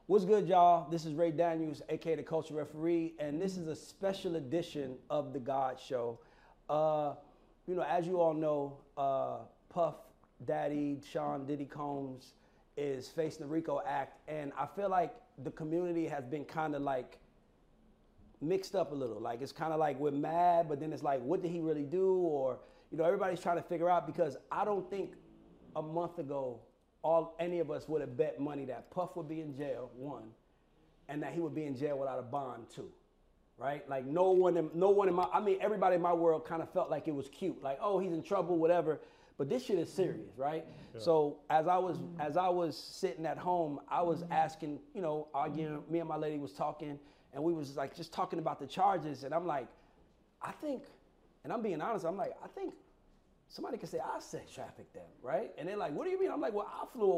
What's good, y'all? This is Ray Daniels, aka the Culture Referee, and this is a special edition of the God Show. As you all know, Puff Daddy Sean Diddy Combs is facing the RICO Act, and I feel like the community has been kind of like mixed up a little. Like it's kind of like we're mad, but then it's like, what did he really do? Or everybody's trying to figure out, because I don't think a month ago any of us would have bet money that Puff would be in jail, one, and that he would be in jail without a bond, two, right? Like everybody in my world kind of felt like it was cute, like, oh, he's in trouble, whatever. But this shit is serious, right? Yeah. So as I was sitting at home, I was asking, arguing. Me and my lady was talking, and we was like just talking about the charges, and I'm like, I think, and I'm being honest, I'm like, I think somebody could say I sex trafficked them, right? And they're like, what do you mean? I'm like, well, I flew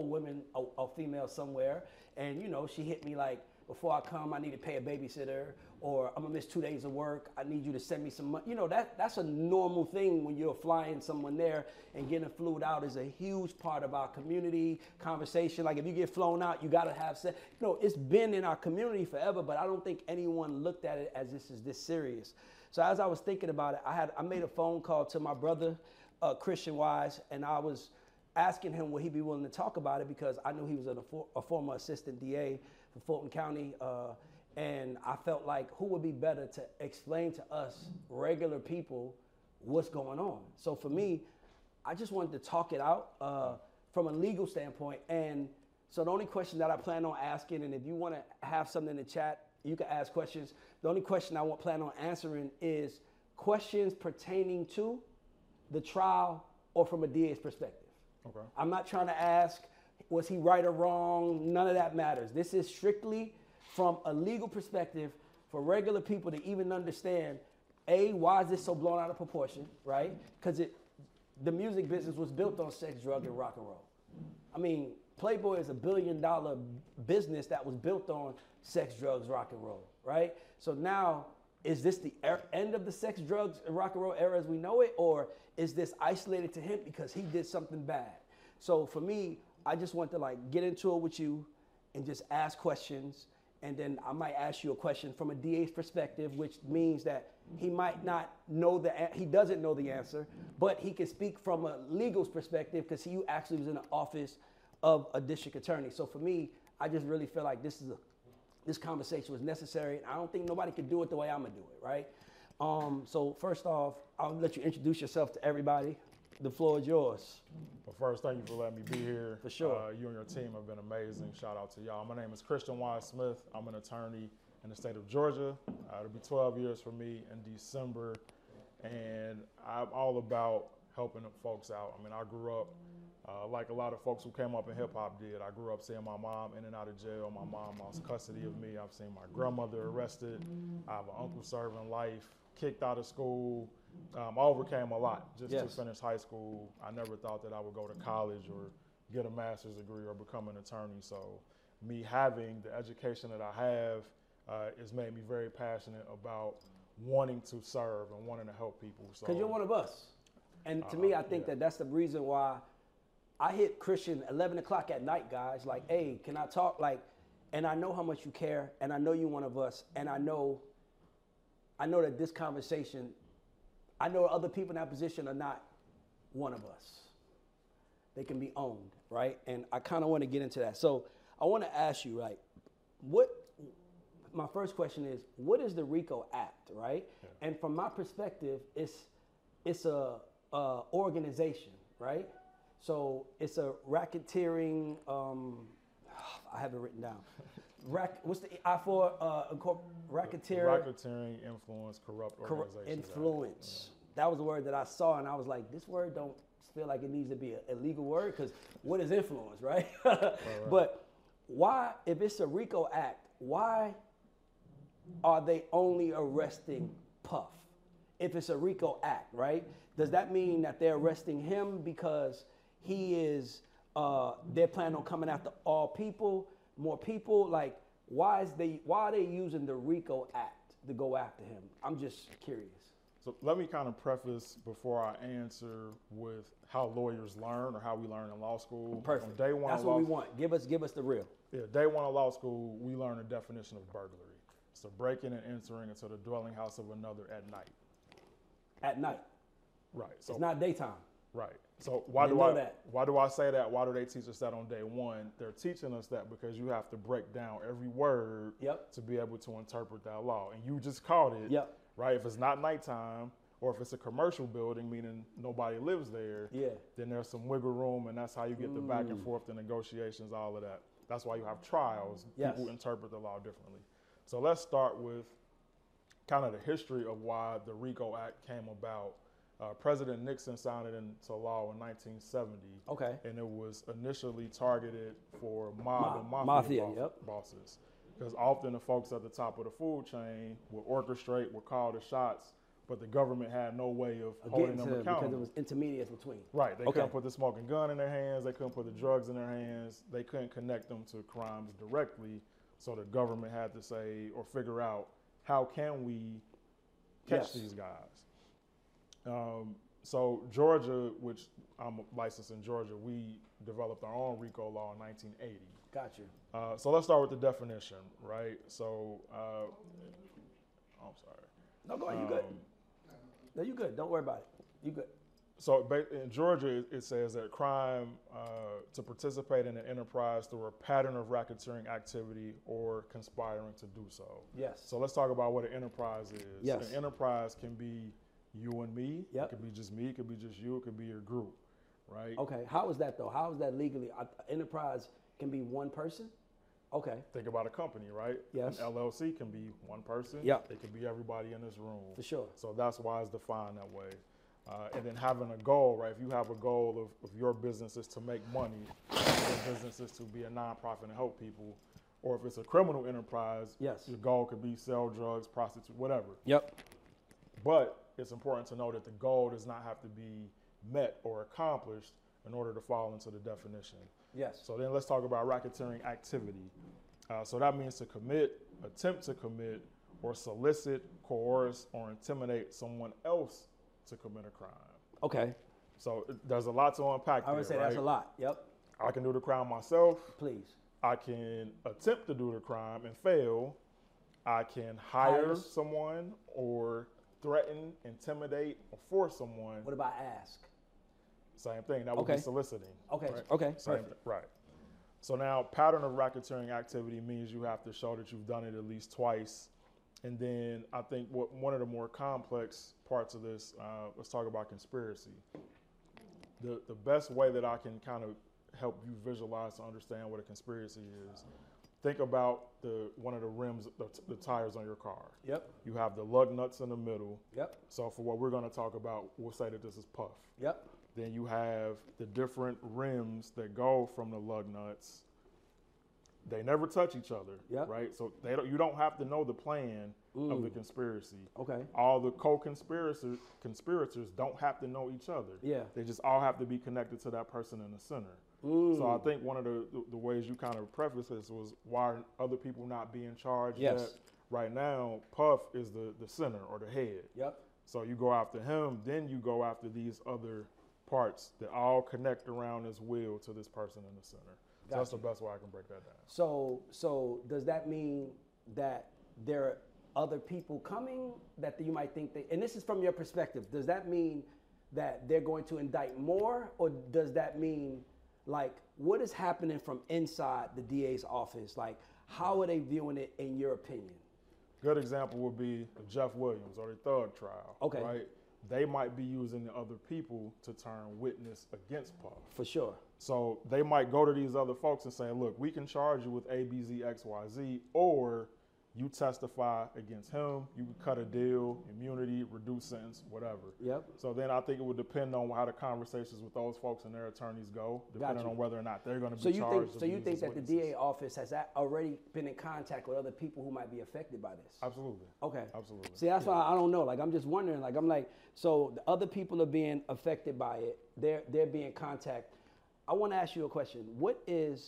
a female somewhere, and she hit me like, before I come, I need to pay a babysitter, or I'm gonna miss 2 days of work. I need you to send me some money. That's a normal thing when you're flying someone there, and getting flued out is a huge part of our community conversation. Like if you get flown out, you gotta have sex. It's been in our community forever, but I don't think anyone looked at it as this serious. So as I was thinking about it, I made a phone call to my brother, Christian Wise, and I was asking him would he be willing to talk about it, because I knew he was a former assistant DA for Fulton County, and I felt like who would be better to explain to us regular people what's going on. So for me, I just wanted to talk it out from a legal standpoint. And so the only question that I plan on asking, and if you want to have something in the chat, you can ask questions. The only question I plan on answering is questions pertaining to the trial or from a DA's perspective. Okay. I'm not trying to ask, was he right or wrong? None of that matters. This is strictly from a legal perspective for regular people to even understand, A, why is this so blown out of proportion, right? Because the music business was built on sex, drug, and rock and roll. I mean, Playboy is $1 billion business that was built on sex, drugs, rock and roll, right? So now, is this the end of the sex, drugs, and rock and roll era as we know it, or is this isolated to him because he did something bad? So for me, I just want to get into it with you and just ask questions, and then I might ask you a question from a DA's perspective, which means that he might not know he doesn't know the answer, but he can speak from a legal's perspective because he actually was in the office of a district attorney. So for me, I just really feel like this conversation was necessary. I don't think nobody could do it the way I'm gonna do it, right? So first off, I'll let you introduce yourself to everybody. The floor is yours. Well, first, thank you for letting me be here. For sure. You and your team have been amazing. Shout out to y'all. My name is Christian Wise Smith. I'm an attorney in the state of Georgia. It'll be 12 years for me in December, and I'm all about helping folks out. I mean, I grew up like a lot of folks who came up in hip hop did. I grew up seeing my mom in and out of jail. My mom lost custody of me. I've seen my grandmother arrested. I have an uncle serving life, kicked out of school. I overcame a lot just to finish high school. I never thought that I would go to college or get a master's degree or become an attorney. So me having the education that I have has made me very passionate about wanting to serve and wanting to help people. Because you're one of us. And to me, I think that's the reason why I hit Christian 11 o'clock at night, guys. Like, hey, can I talk? And I know how much you care, and I know you're one of us, and I know that this conversation, I know other people in that position are not one of us. They can be owned, right? And I kind of want to get into that. So I want to ask you, my first question is, what is the RICO Act, right? Yeah. And from my perspective, it's a organization, right? So it's a racketeering, I have it written down. What's the I for racketeering, influence, corrupt organization. Influence. That was the word that I saw, and I was like, this word don't feel like it needs to be a legal word, because what is influence, right? Right. But why, if it's a RICO Act, why are they only arresting Puff? If it's a RICO Act, right? Does that mean that they're arresting him because he is, they're planning on coming after all people, more people? Like, why are they using the RICO Act to go after him? I'm just curious. So let me kind of preface before I answer with how lawyers learn or how we learn in law school. Perfect. On day one, that's what we want. Give us the real. Yeah, day one of law school, we learn the definition of burglary. It's the breaking and entering into the dwelling house of another at night. At night. Right. So It's not daytime. right. So why Didn't do know I that. why do I say that? Why do they teach us that on day one? They're teaching us that because you have to break down every word Yep. to be able to interpret that law. And you just caught it. Yep. Right. If it's not nighttime or if it's a commercial building, meaning nobody lives there, Yeah. then there's some wiggle room, and that's how you get the back and forth, the negotiations, all of that. That's why you have trials. Yes. People interpret the law differently. So let's start with kind of the history of why the RICO Act came about. President Nixon signed it into law in 1970, Okay. and it was initially targeted for mob and Mafia, mafia yep. bosses. Because often the folks at the top of the food chain would orchestrate, would call the shots, but the government had no way of holding them Because accountable. it was intermediates between. Right, they Okay. couldn't put the smoking gun in their hands, they couldn't put the drugs in their hands, they couldn't connect them to crimes directly, so the government had to say or figure out how can we catch Yes. these guys. So Georgia, which I'm licensed in Georgia, we developed our own RICO law in 1980. Got you. So let's start with the definition, right? So, I'm sorry. No, go ahead. You good. No, you good. Don't worry about it. You good. So in Georgia, it says that crime to participate in an enterprise through a pattern of racketeering activity or conspiring to do so. Yes. So let's talk about what an enterprise is. Yes. An enterprise can be you and me. Yep. It could be just me. It could be just you. It could be your group, right? Okay. How is that though? How is that legally? Enterprise can be one person. Okay. Think about a company, right? Yes. An LLC can be one person. Yep. It can be everybody in this room. For sure. So that's why it's defined that way. And then having a goal, right? If you have a goal of your business is to make money, your business is to be a nonprofit and help people, or if it's a criminal enterprise, Yes. your goal could be sell drugs, prostitute, whatever. Yep. But it's important to know that the goal does not have to be met or accomplished in order to fall into the definition. Yes. So then let's talk about racketeering activity. So that means to commit, attempt to commit, or solicit, coerce, or intimidate someone else to commit a crime. Okay. So there's a lot to unpack I would say right? that's a lot. Yep. I can do the crime myself. Please. I can attempt to do the crime and fail. I can hire Hire. someone or threaten, intimidate, or force someone. What about ask? Same thing. That would Okay. be soliciting. Okay. Right? Okay. Same Perfect. thing. Right. So now, pattern of racketeering activity means you have to show that you've done it at least twice. And then I think one of the more complex parts of this, let's talk about conspiracy. The best way that I can kind of help you visualize to understand what a conspiracy is, think about one of the rims, the tires on your car. Yep. You have the lug nuts in the middle. Yep. So for what we're going to talk about, we'll say that this is puff. Yep. Then you have the different rims that go from the lug nuts. They never touch each other, Yep. right? So you don't have to know the plan of the conspiracy. Okay. All the co-conspirators don't have to know each other. Yeah. They just all have to be connected to that person in the center. So I think one of the ways you kind of preface this was why are other people not being charged Yes. yet? Right now, Puff is the center or the head. Yep. So you go after him, then you go after these other parts that all connect around this wheel to this person in the center. So that's the best way I can break that down. So does that mean that there are other people coming that you might think and this is from your perspective, does that mean that they're going to indict more, or does that mean, like, what is happening from inside the DA's office? Like, how are they viewing it in your opinion? Good example would be the Jeff Williams or the Thug trial. Okay. Right? They might be using the other people to turn witness against Puff. For sure. So they might go to these other folks and say, look, we can charge you with A, B, Z, X, Y, Z, or you testify against him, you can cut a deal, immunity, reduce sentence, whatever. Yep. So then I think it would depend on how the conversations with those folks and their attorneys go, depending on whether or not they're going to be charged. So you think that the DA office has already been in contact with other people who might be affected by this? Absolutely. Okay. Absolutely. See, that's why I don't know. Like, I'm just wondering. Like, I'm like, so the other people are being affected by it. They're being contacted. I want to ask you a question. What is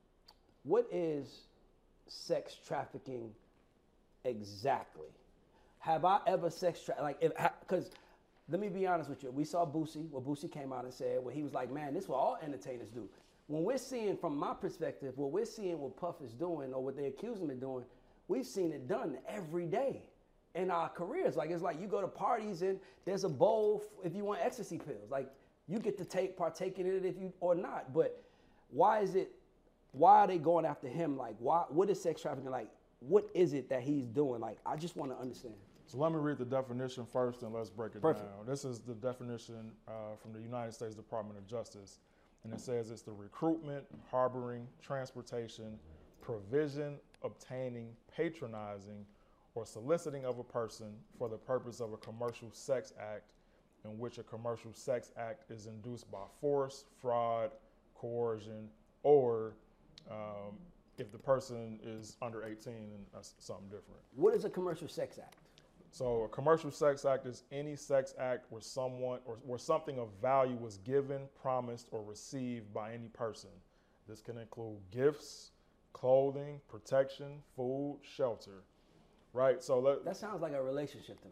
sex trafficking exactly? Have I ever because let me be honest with you. We saw Boosie, what Boosie came out and said, he was like, man, this is what all entertainers do. when we're seeing, from my perspective, what we're seeing what Puff is doing or what they accuse him of doing, we've seen it done every day in our careers. Like, it's like you go to parties and there's a bowl if you want ecstasy pills. Like, you get to partake in it if you or not. But why are they going after him? Like, what is sex trafficking? Like, what is it that he's doing? Like, I just want to understand. So let me read the definition first and let's break it Perfect. down. This is the definition from the United States Department of Justice. And it says it's the recruitment, harboring, transportation, provision, obtaining, patronizing, or soliciting of a person for the purpose of a commercial sex act in which a commercial sex act is induced by force, fraud, coercion, or if the person is under 18, then that's something different. What is a commercial sex act? So a commercial sex act is any sex act where someone or where something of value was given, promised, or received by any person. This can include gifts, clothing, protection, food, shelter, right? So That sounds like a relationship to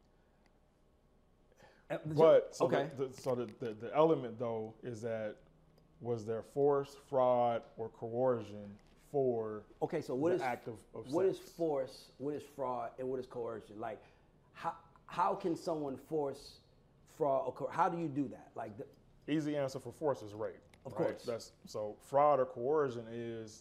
me. But so okay. the element though is that was there force, fraud, or coercion for Okay, so the act of what sex? is force, what is fraud, and what is coercion? Like, how can someone force fraud or how do you do that? Like, Easy answer for force is rape. Of right? course. So fraud or coercion is,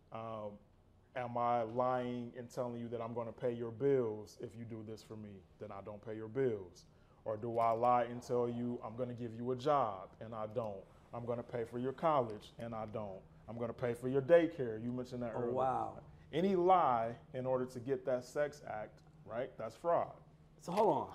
am I lying and telling you that I'm going to pay your bills if you do this for me? Then I don't pay your bills. Or do I lie and tell you I'm going to give you a job and I don't? I'm going to pay for your college and I don't. I'm going to pay for your daycare. You mentioned that earlier. Wow. Any lie in order to get that sex act, right? That's fraud. So hold on.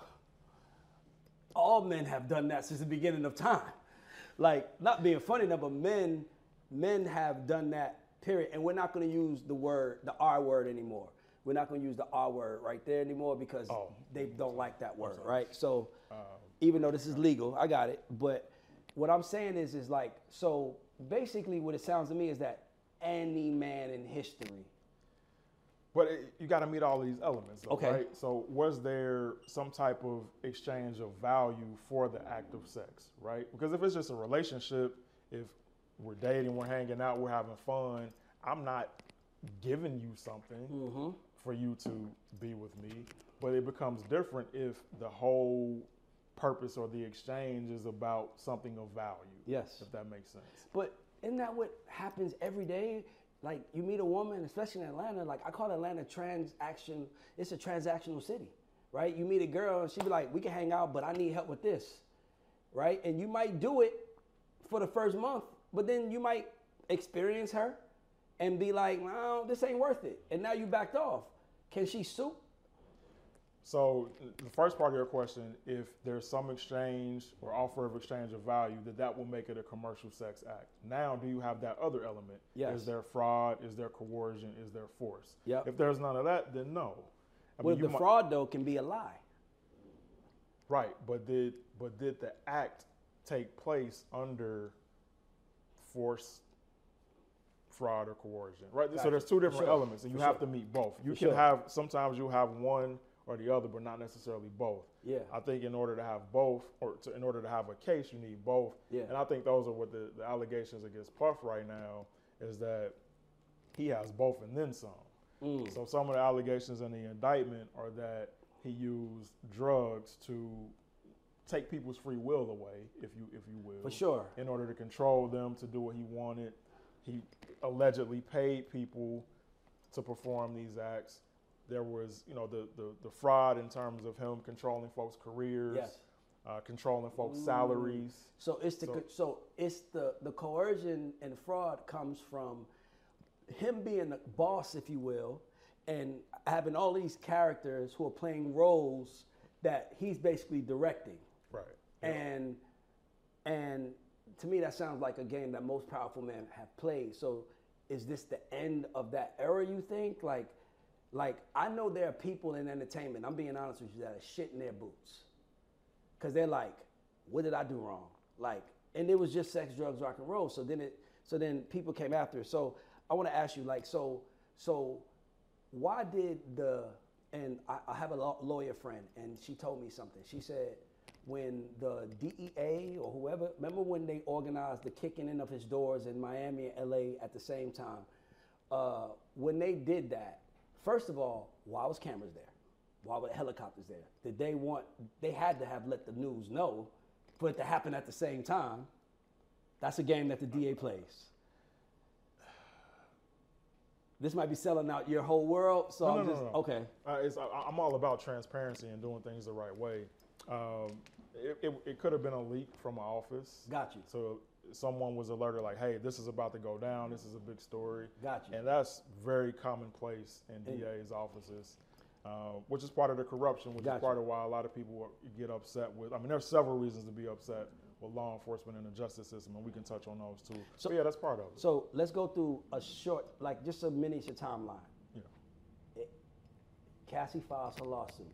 All men have done that since the beginning of time. Like, not being funny enough, but men have done that, period. And we're not going to use the R word anymore. We're not going to use the R word right there anymore because they don't like that word, right? So even though this is legal, I got it. But what I'm saying is like, so basically what it sounds to me is that any man in history. But you got to meet all of these elements, though, Okay. right? So was there some type of exchange of value for the act of sex, right? Because if it's just a relationship, if we're dating, we're hanging out, we're having fun, I'm not giving you something for you to be with me. But it becomes different if the whole purpose or the exchange is about something of value. Yes. If that makes sense. But isn't that what happens every day? Like, you meet a woman, especially in Atlanta, like, I call Atlanta it's a transactional city, right? You meet a girl and she be like, we can hang out, but I need help with this, right? And you might do it for the first month, but then you might experience her and be like, well, this ain't worth it. And now you backed off. Can she sue? So the first part of your question, if there's some exchange or offer of exchange of value, that will make it a commercial sex act. Now, do you have that other element? Yes. Is there fraud? Is there coercion? Is there force? Yep. If there's none of that, then no. Well, the fraud, though, can be a lie. Right, but did the act take place under force, fraud, or coercion? Right. Gotcha. So there's two different Sure. elements, and you For have sure. to meet both. You For can sure. have sometimes you'll have one or the other, but not necessarily both. Yeah. I think in order to have both, in order to have a case, you need both. Yeah. And I think those are what the allegations against Puff right now is that he has both and then some. So some of the allegations in the indictment are that he used drugs to take people's free will away, if you will. For sure. In order to control them to do what he wanted. He allegedly paid people to perform these acts. There was, the fraud in terms of him controlling folks' careers, Yes. Controlling folks' salaries. So it's the coercion and fraud comes from him being the boss, if you will, and having all these characters who are playing roles that he's basically directing. Right. And to me, that sounds like a game that most powerful men have played. So is this the end of that era, you think? Like I know there are people in entertainment, I'm being honest with you, that are shitting their boots. Because they're like, what did I do wrong? Like, and it was just sex, drugs, rock and roll. So then people came after it. So I want to ask you, like, so why did and I have a lawyer friend, and she told me something. She said, when the DEA or whoever, remember when they organized the kicking in of his doors in Miami and LA at the same time? When they did that, first of all, why was cameras there? Why were helicopters there? They had to have let the news know for it to happen at the same time. That's a game that the DA plays. This might be selling out your whole world, so No. Okay. I'm all about transparency and doing things the right way. It could have been a leak from an office. Got you. So someone was alerted like, hey, this is about to go down. This is a big story. Got you. And that's very commonplace in DA's offices, which is part of the corruption, which is part of why a lot of people get upset with. I mean, there's several reasons to be upset with law enforcement and the justice system, and we can touch on those too. So yeah, that's part of it. So let's go through a short, like just a miniature timeline. Yeah. Cassie files her lawsuit.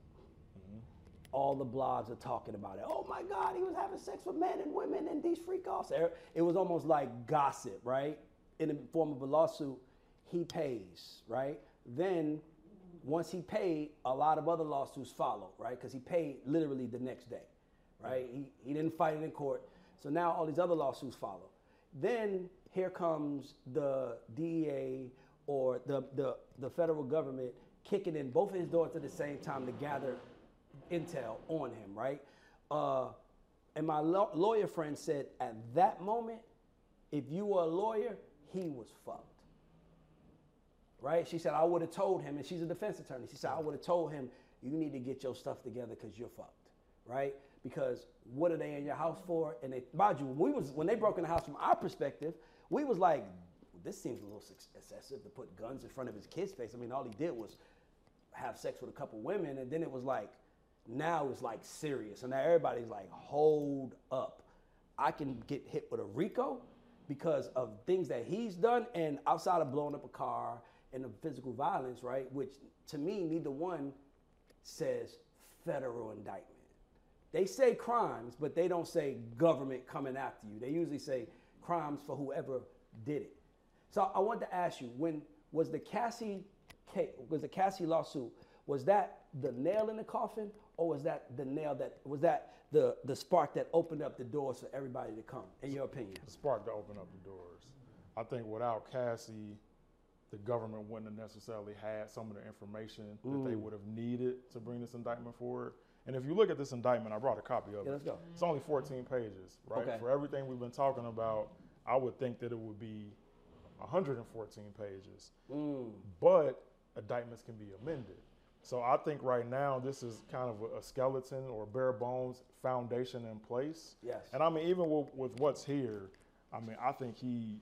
All the blogs are talking about it. Oh my God, he was having sex with men and women and these freak offs. It was almost like gossip, right? In the form of a lawsuit, he pays, right? Then once he paid, a lot of other lawsuits followed, right? Because he paid literally the next day, right? He didn't fight it in court. So now all these other lawsuits follow. Then here comes the DEA or the federal government kicking in both of his doors at the same time to gather intel on him, right? And my lawyer friend said at that moment, if you were a lawyer, he was fucked. Right? She said, I would have told him, and she's a defense attorney. She said, I would have told him, you need to get your stuff together because you're fucked. Right? Because what are they in your house for? And they, mind you, when they broke in the house from our perspective, we was like, this seems a little excessive to put guns in front of his kid's face. I mean, all he did was have sex with a couple women, and then it was like, now it's like serious. And now everybody's like, hold up. I can get hit with a RICO because of things that he's done, and outside of blowing up a car and the physical violence, right? Which to me, neither one says federal indictment. They say crimes, but they don't say government coming after you. They usually say crimes for whoever did it. So I wanted to ask you, when was the Cassie lawsuit, was that the nail in the coffin, or was that the spark that opened up the doors for everybody to come, in your opinion? The spark to open up the doors. I think without Cassie, the government wouldn't have necessarily had some of the information that they would have needed to bring this indictment forward. And if you look at this indictment, I brought a copy of it. Let's go. It's only 14 pages, right? Okay. For everything we've been talking about, I would think that it would be 114 pages. But indictments can be amended. So I think right now this is kind of a skeleton or bare bones foundation in place. Yes. And I mean, even with what's here, I mean, I think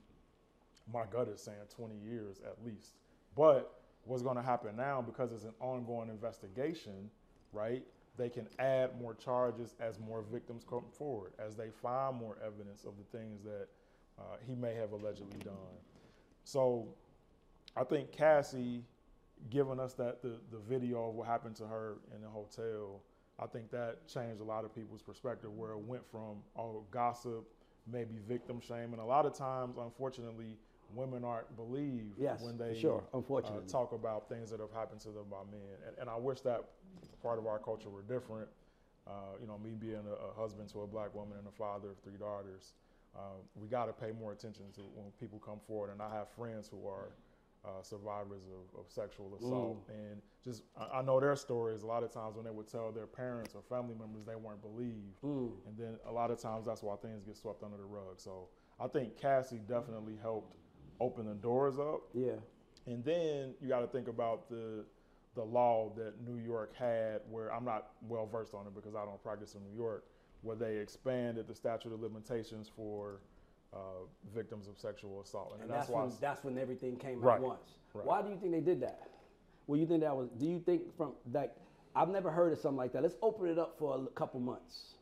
my gut is saying 20 years at least. But what's going to happen now, because it's an ongoing investigation, right? They can add more charges as more victims come forward, as they find more evidence of the things that he may have allegedly done. So I think Cassie giving us the video of what happened to her in the hotel, I think that changed a lot of people's perspective, where it went from, gossip, maybe victim shame. And a lot of times, unfortunately, women aren't believed when they talk about things that have happened to them by men. And I wish that part of our culture were different. Me being a husband to a black woman and a father of 3 daughters, we got to pay more attention to when people come forward. And I have friends who are survivors of sexual assault. And just, I know their stories. A lot of times when they would tell their parents or family members, they weren't believed. And then a lot of times that's why things get swept under the rug. So I think Cassie definitely helped open the doors up. Yeah. And then you got to think about the law that New York had, where I'm not well versed on it because I don't practice in New York, where they expanded the statute of limitations for victims of sexual assault. And that's when everything came right, at once. Right. Why do you think they did that? Well, you think that was, do you think from that, I've never heard of something like that. Let's open it up for a couple months.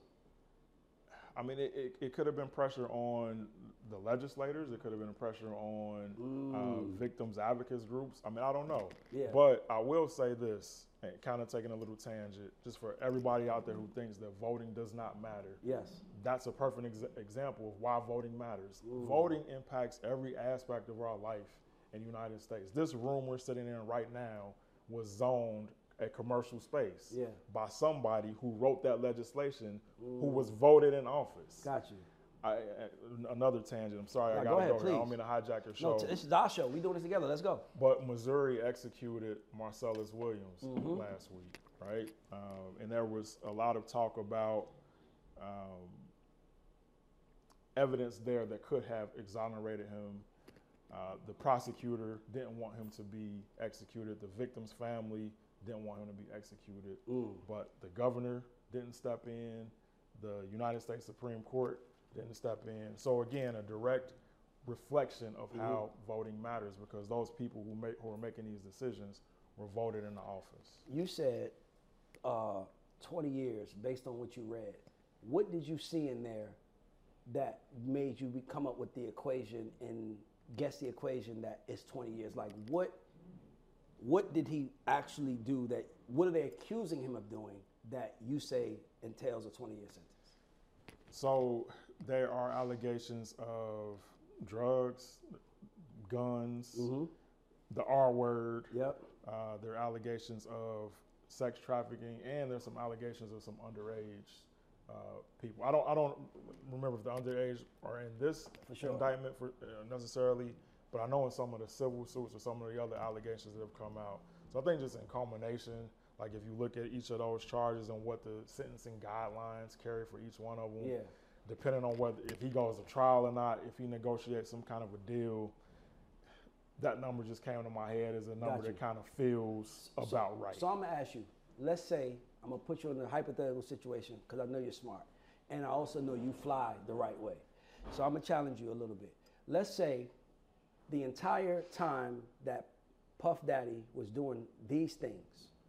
I mean, it could have been pressure on the legislators. It could have been pressure on victims advocates groups. I mean, I don't know. Yeah. But I will say this, and kind of taking a little tangent, just for everybody out there who thinks that voting does not matter. Yes. That's a perfect example of why voting matters. Voting impacts every aspect of our life in the United States. This room we're sitting in right now was zoned a commercial space Yeah. by somebody who wrote that legislation, who was voted in office. Got you. Another tangent. I'm sorry, No, I go got to ahead, go here. I don't please. mean to hijack your No, show. this is our show. We doing this together. Let's go. But Missouri executed Marcellus Williams last week, right? And there was a lot of talk about evidence there that could have exonerated him. The prosecutor didn't want him to be executed. The victim's family didn't want him to be executed. But the governor didn't step in. The United States Supreme Court didn't step in. So again, a direct reflection of how voting matters, because those people who are making these decisions were voted into office. You said 20 years based on what you read. What did you see in there that made you come up with the equation and guess the equation that it's 20 years? Like what did he actually do that, what are they accusing him of doing that you say entails a 20-year sentence? So there are allegations of drugs, guns, the R word. Yep. There are allegations of sex trafficking, and there's some allegations of some underage people. I don't remember if the underage are in this indictment necessarily, but I know in some of the civil suits or some of the other allegations that have come out. So I think just in culmination, like if you look at each of those charges and what the sentencing guidelines carry for each one of them, depending on whether if he goes to trial or not, if he negotiates some kind of a deal, that number just came to my head as a number that kind of feels about right. So I'm gonna ask you, let's say, I'm gonna put you in a hypothetical situation because I know you're smart. And I also know you fly the right way. So I'm gonna challenge you a little bit. Let's say the entire time that Puff Daddy was doing these things,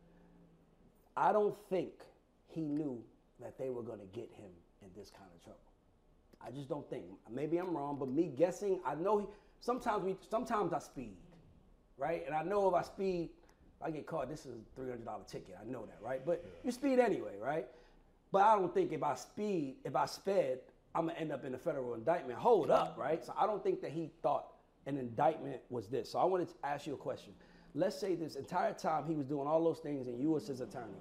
I don't think he knew that they were gonna get him in this kind of trouble. I just don't think. Maybe I'm wrong, but me guessing, I know sometimes I speed, right? And I know if I speed, if I get caught, this is a $300 ticket. I know that, right? But you speed anyway, right? But I don't think if I sped, I'm gonna end up in a federal indictment. Hold up, right? So I don't think that he thought an indictment was this. So I wanted to ask you a question. Let's say this entire time he was doing all those things and you was his attorney.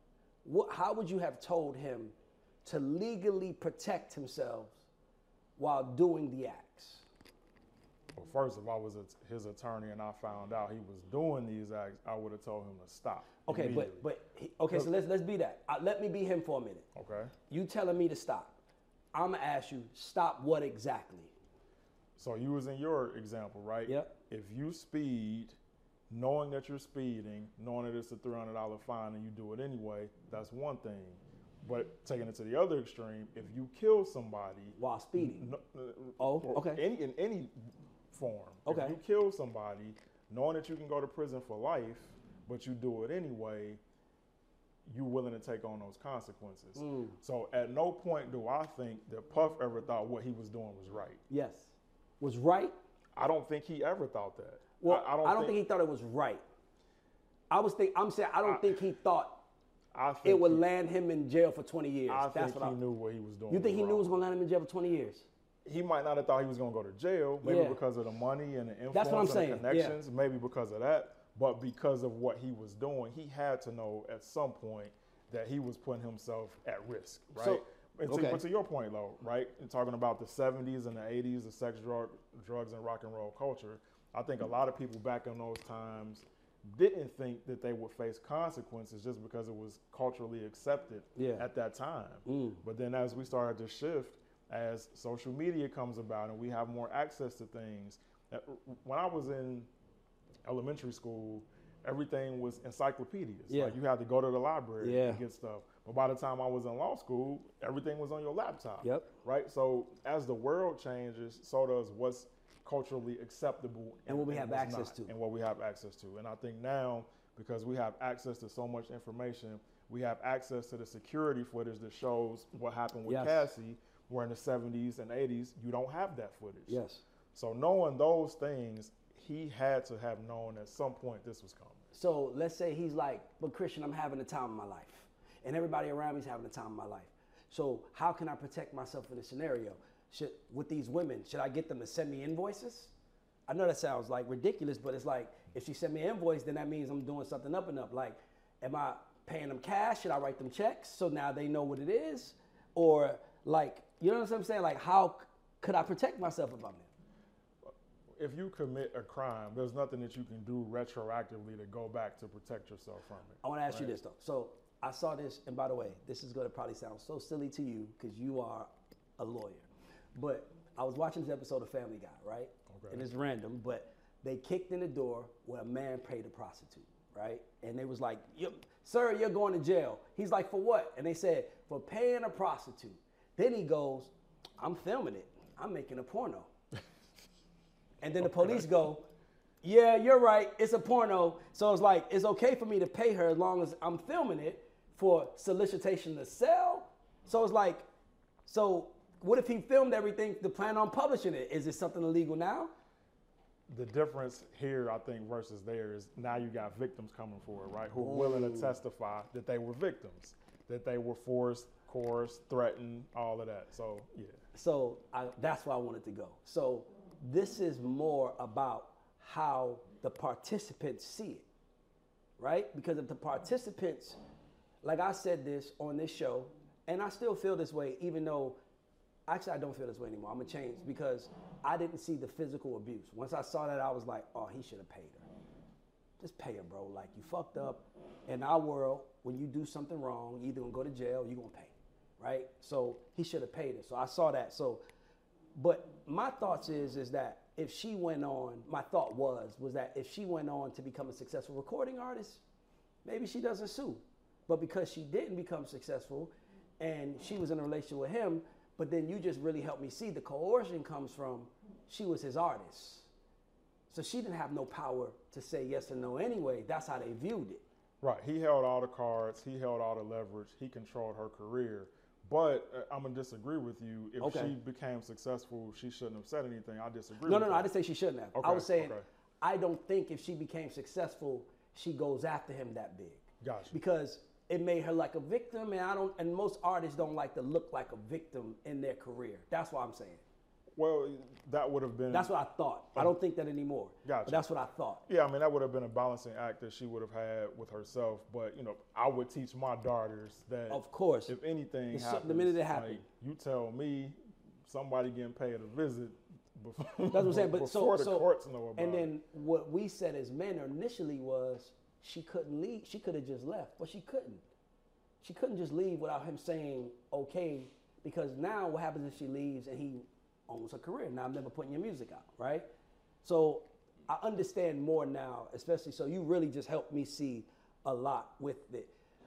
How would you have told him to legally protect himself while doing the acts? Well, first, if I was his attorney and I found out he was doing these acts, I would have told him to stop. Okay, so let's be that. Let me be him for a minute. Okay. You telling me to stop. I'm gonna ask you, stop what exactly? So you was in your example, right? Yep. If you speed, knowing that you're speeding, knowing that it's a $300 fine and you do it anyway, that's one thing. But taking it to the other extreme, if you kill somebody While speeding. in any form, Okay. if you kill somebody, knowing that you can go to prison for life, but you do it anyway, you're willing to take on those consequences. So at no point do I think that Puff ever thought what he was doing was right. Yes. Was right? I don't think he ever thought that. Well, I don't think he thought it was right. I don't think he thought it would land him in jail for 20 years. That's what he knew what he was doing. You think he knew it was going to land him in jail for 20 years? He might not have thought he was going to go to jail, maybe because of the money and the influence That's what I'm saying. and the connections, maybe because of that. But because of what he was doing, he had to know at some point that he was putting himself at risk, right? But to your point, though, right, and talking about the 70s and the 80s, the sex, drugs, and rock and roll culture, I think a lot of people back in those times didn't think that they would face consequences just because it was culturally accepted at that time. But then as we started to shift, as social media comes about and we have more access to things, when I was in elementary school, everything was encyclopedias. Like you had to go to the library to get stuff. But by the time I was in law school, everything was on your laptop. Right? So as the world changes, so does what's culturally acceptable and what we have access to. And what we have access to. And I think now, because we have access to so much information, we have access to the security footage that shows what happened with Cassie, where in the 70s and 80s, you don't have that footage. So knowing those things, he had to have known at some point this was coming. So let's say he's like, but Christian, I'm having the time of my life. And everybody around me is having the time of my life. So how can I protect myself in this scenario? With these women, should I get them to send me invoices? I know that sounds like ridiculous, but it's like, if she sent me an invoice, then that means I'm doing something up and up. Like, am I paying them cash? Should I write them checks so now they know what it is? Or like, you know what I'm saying? Like, how could I protect myself if I'm them? If you commit a crime, there's nothing that you can do retroactively to go back to protect yourself from it. I want to ask you this though. So I saw this, and by the way, this is going to probably sound so silly to you because you are a lawyer. But I was watching this episode of Family Guy, right? Okay. And it's random, but they kicked in the door where a man paid a prostitute, right? And they was like, sir, you're going to jail. He's like, for what? And they said, for paying a prostitute. Then he goes, I'm filming it. I'm making a porno. And then the police go, yeah, you're right. It's a porno. So it's like, it's okay for me to pay her as long as I'm filming it for solicitation to sell. So it's like, so what if he filmed everything to plan on publishing it? Is it something illegal now? The difference here, I think, versus there is now you got victims coming forward, right? Who are willing to testify that they were victims, that they were forced, coerced, threatened, all of that. So, yeah. So that's why I wanted to go. So this is more about how the participants see it, right? Because if the participants, like I said this on this show, and I still feel this way, even though, actually I don't feel this way anymore. I'm gonna change because I didn't see the physical abuse. Once I saw that, I was like, oh, he should have paid her. Just pay her, bro. Like, you fucked up. In our world, when you do something wrong, you either gonna go to jail or you gonna pay, right? So he should have paid her. So I saw that. So, but my thoughts is that if she went on, my thought was that if she went on to become a successful recording artist, maybe she doesn't sue. But because she didn't become successful and she was in a relationship with him, but then you just really helped me see the coercion comes from she was his artist. So she didn't have no power to say yes or no anyway. That's how they viewed it. Right. He held all the cards. He held all the leverage. He controlled her career. But I'm going to disagree with you. If she became successful, she shouldn't have said anything. I disagree with No, I didn't say she shouldn't have. Okay, I was saying, I don't think if she became successful, she goes after him that big. Gotcha. Because it made her like a victim, and most artists don't like to look like a victim in their career. That's what I'm saying. Well, that would have been... That's what I thought. I don't think that anymore. Gotcha. But that's what I thought. Yeah, I mean, that would have been a balancing act that she would have had with herself. But, you know, I would teach my daughters that... Of course. If anything happens... The minute it happened. Like, you tell me somebody getting paid a visit before, that's what I'm saying. But before the courts know about it. And then what we said as men initially was she couldn't leave. She could have just left, but she couldn't. She couldn't just leave without him saying, okay, because now what happens if she leaves and he owns her career? Now I'm never putting your music out, right? So I understand more now, especially, so you really just helped me see a lot with it.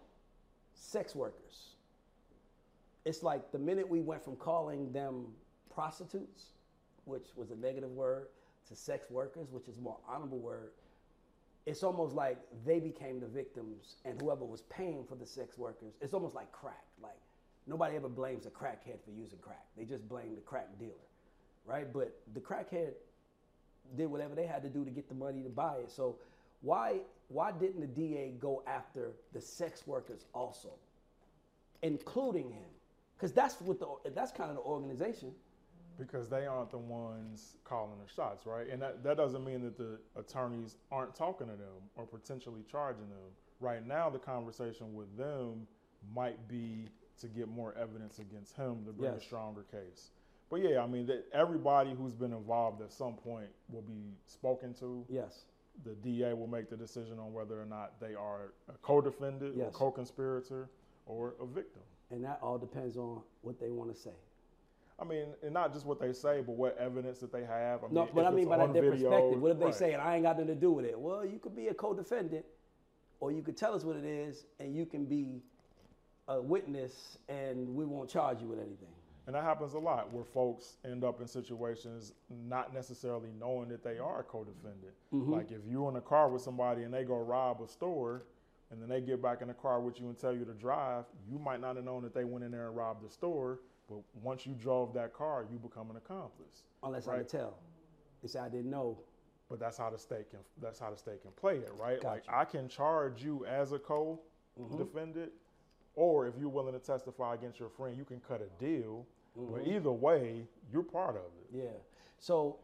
Sex workers. It's like the minute we went from calling them prostitutes, which was a negative word, to sex workers, which is a more honorable word, it's almost like they became the victims and whoever was paying for the sex workers, it's almost like crack. Like nobody ever blames a crackhead for using crack. They just blame the crack dealer, right? But the crackhead did whatever they had to do to get the money to buy it. So why didn't the DA go after the sex workers also, including him? Because that's kind of the organization. Because they aren't the ones calling the shots, right? And that doesn't mean that the attorneys aren't talking to them or potentially charging them. Right now, the conversation with them might be to get more evidence against him to bring a stronger case. But yeah, I mean, everybody who's been involved at some point will be spoken to. Yes. The DA will make the decision on whether or not they are a co-defendant or co-conspirator or a victim. And that all depends on what they want to say. I mean, and not just what they say, but what evidence that they have. No, but I mean by their perspective. What if they say, I ain't got nothing to do with it? Well, you could be a co-defendant, or you could tell us what it is, and you can be a witness, and we won't charge you with anything. And that happens a lot, where folks end up in situations not necessarily knowing that they are a co-defendant. Mm-hmm. Like if you're in a car with somebody and they go rob a store, and then they get back in the car with you and tell you to drive, you might not have known that they went in there and robbed the store. But once you drove that car, you become an accomplice. Unless I could tell. They say I didn't know. But that's how the state can play it, right? Gotcha. Like I can charge you as a co-defendant, or if you're willing to testify against your friend, you can cut a deal. But either way, you're part of it. Yeah. So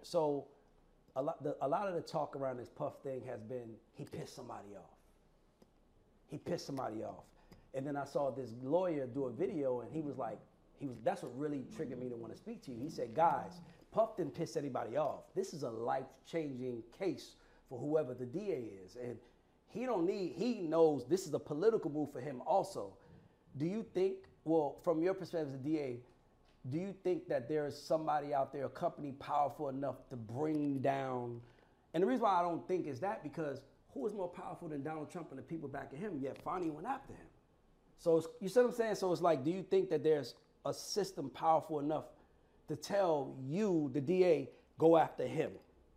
a lot of the talk around this Puff thing has been he pissed somebody off. he pissed somebody off. And then I saw this lawyer do a video, and he was like, that's what really triggered me to want to speak to you. He said, guys, Puff didn't piss anybody off. This is a life-changing case for whoever the DA is. And he knows this is a political move for him also. Do you think, well, from your perspective as a DA, do you think that there is somebody out there, a company powerful enough to bring down, and the reason why I don't think is that because who is more powerful than Donald Trump and the people backing him, yet Fonnie went after him. So you see what I'm saying? So it's like, do you think that there's a system powerful enough to tell you, the DA, go after him?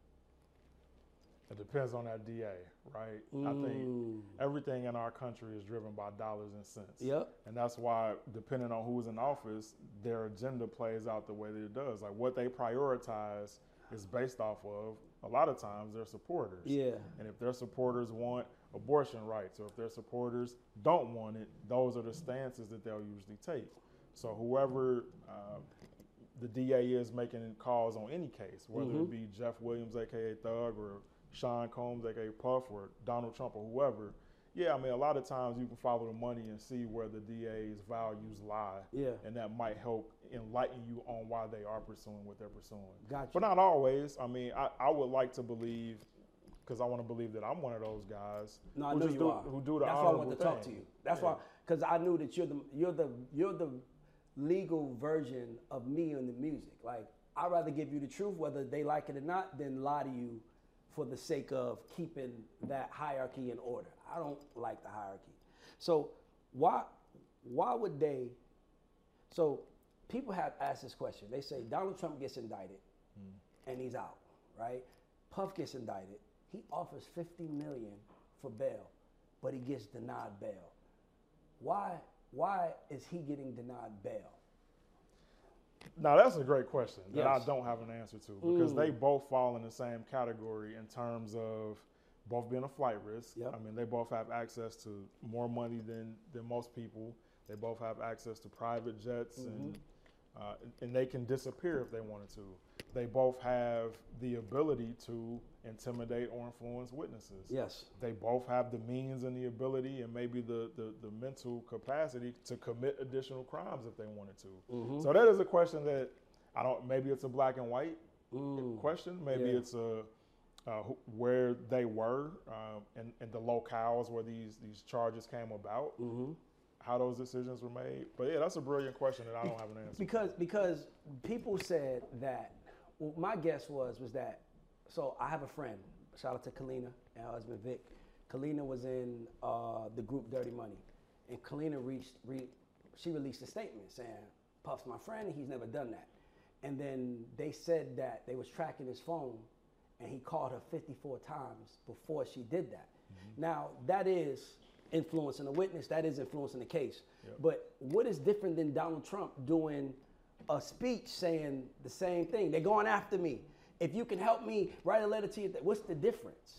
It depends on that DA, right? I think everything in our country is driven by dollars and cents. Yep. And that's why, depending on who's in office, their agenda plays out the way that it does. Like what they prioritize is based off of, a lot of times, their supporters. Yeah. And if their supporters want abortion rights, or if their supporters don't want it, those are the stances that they'll usually take. So whoever the DA is making calls on any case, whether it be Jeff Williams, aka Thug, or Sean Combs, aka Puff, or Donald Trump, or whoever, yeah, I mean, a lot of times you can follow the money and see where the DA's values lie. Yeah. And that might help enlighten you on why they are pursuing what they're pursuing. Gotcha. But not always. I mean, I would like to believe, because I want to believe that I'm one of those guys. No, I know you are. Who do the That's why I wanted to talk to you. That's why, because I knew that you're the legal version of me in the music. Like, I'd rather give you the truth, whether they like it or not, than lie to you for the sake of keeping that hierarchy in order. I don't like the hierarchy. So why would they, so people have asked this question. They say Donald Trump gets indicted and he's out, right? Puff gets indicted. He offers $50 million for bail, but he gets denied bail. Why is he getting denied bail? Now, that's a great question that Yes. I don't have an answer to, because they both fall in the same category in terms of both being a flight risk. Yep. I mean, they both have access to more money than most people. They both have access to private jets, and they can disappear if they wanted to. They both have the ability to intimidate or influence witnesses. Yes. They both have the means and the ability and maybe the mental capacity to commit additional crimes if they wanted to. So that is a question that maybe it's a black and white question. Maybe it's a where they were and the locales where these charges came about, how those decisions were made. But yeah, that's a brilliant question that I don't have an answer. Because people said that, well, my guess was that, so I have a friend, shout out to Kalina and her husband Vic. Kalina was in the group Dirty Money, and Kalina she released a statement saying, Puff's my friend and he's never done that. And then they said that they was tracking his phone and he called her 54 times before she did that. Now, that is influencing a witness, that is influencing the case. Yep. But what is different than Donald Trump doing a speech saying the same thing? They're going after me. If you can help me write a letter to you, what's the difference?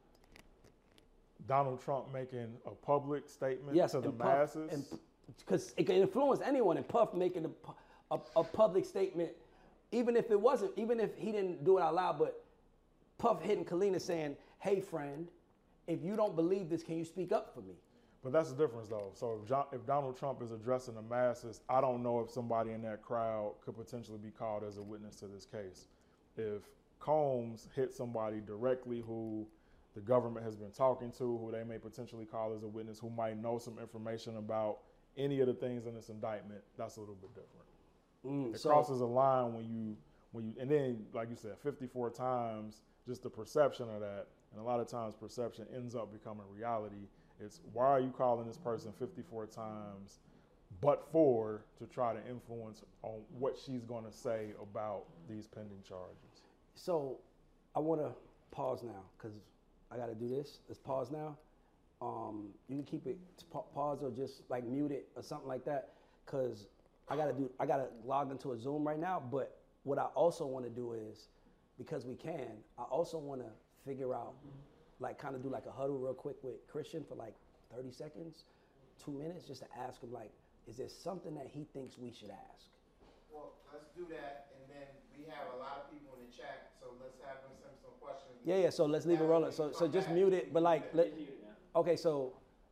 Donald Trump making a public statement to the Puff, masses? Because it can influence anyone, and Puff making a public statement, even if he didn't do it out loud, but Puff hitting Kalina saying, hey friend, if you don't believe this, can you speak up for me? But that's the difference, though. So if Donald Trump is addressing the masses, I don't know if somebody in that crowd could potentially be called as a witness to this case. If Combs hit somebody directly who the government has been talking to, who they may potentially call as a witness, who might know some information about any of the things in this indictment, that's a little bit different. It crosses a line when you, and then, like you said, 54 times, just the perception of that, and a lot of times perception ends up becoming reality. It's, why are you calling this person 54 times but to try to influence on what she's going to say about these pending charges? So I want to pause now because I got to do this. Let's pause now. You can keep it pause or just like mute it or something like that, because I got to log into a Zoom right now. But what I also want to do is, because we can, I also want to figure out, like kind of do like a huddle real quick with Christian for like 30 seconds, 2 minutes, just to ask him, like, is there something that he thinks we should ask? Well, let's do that, and then we have a lot of people in the chat, so let's have them send some questions. Yeah, so let's leave it rolling. So just mute it, but like, okay, so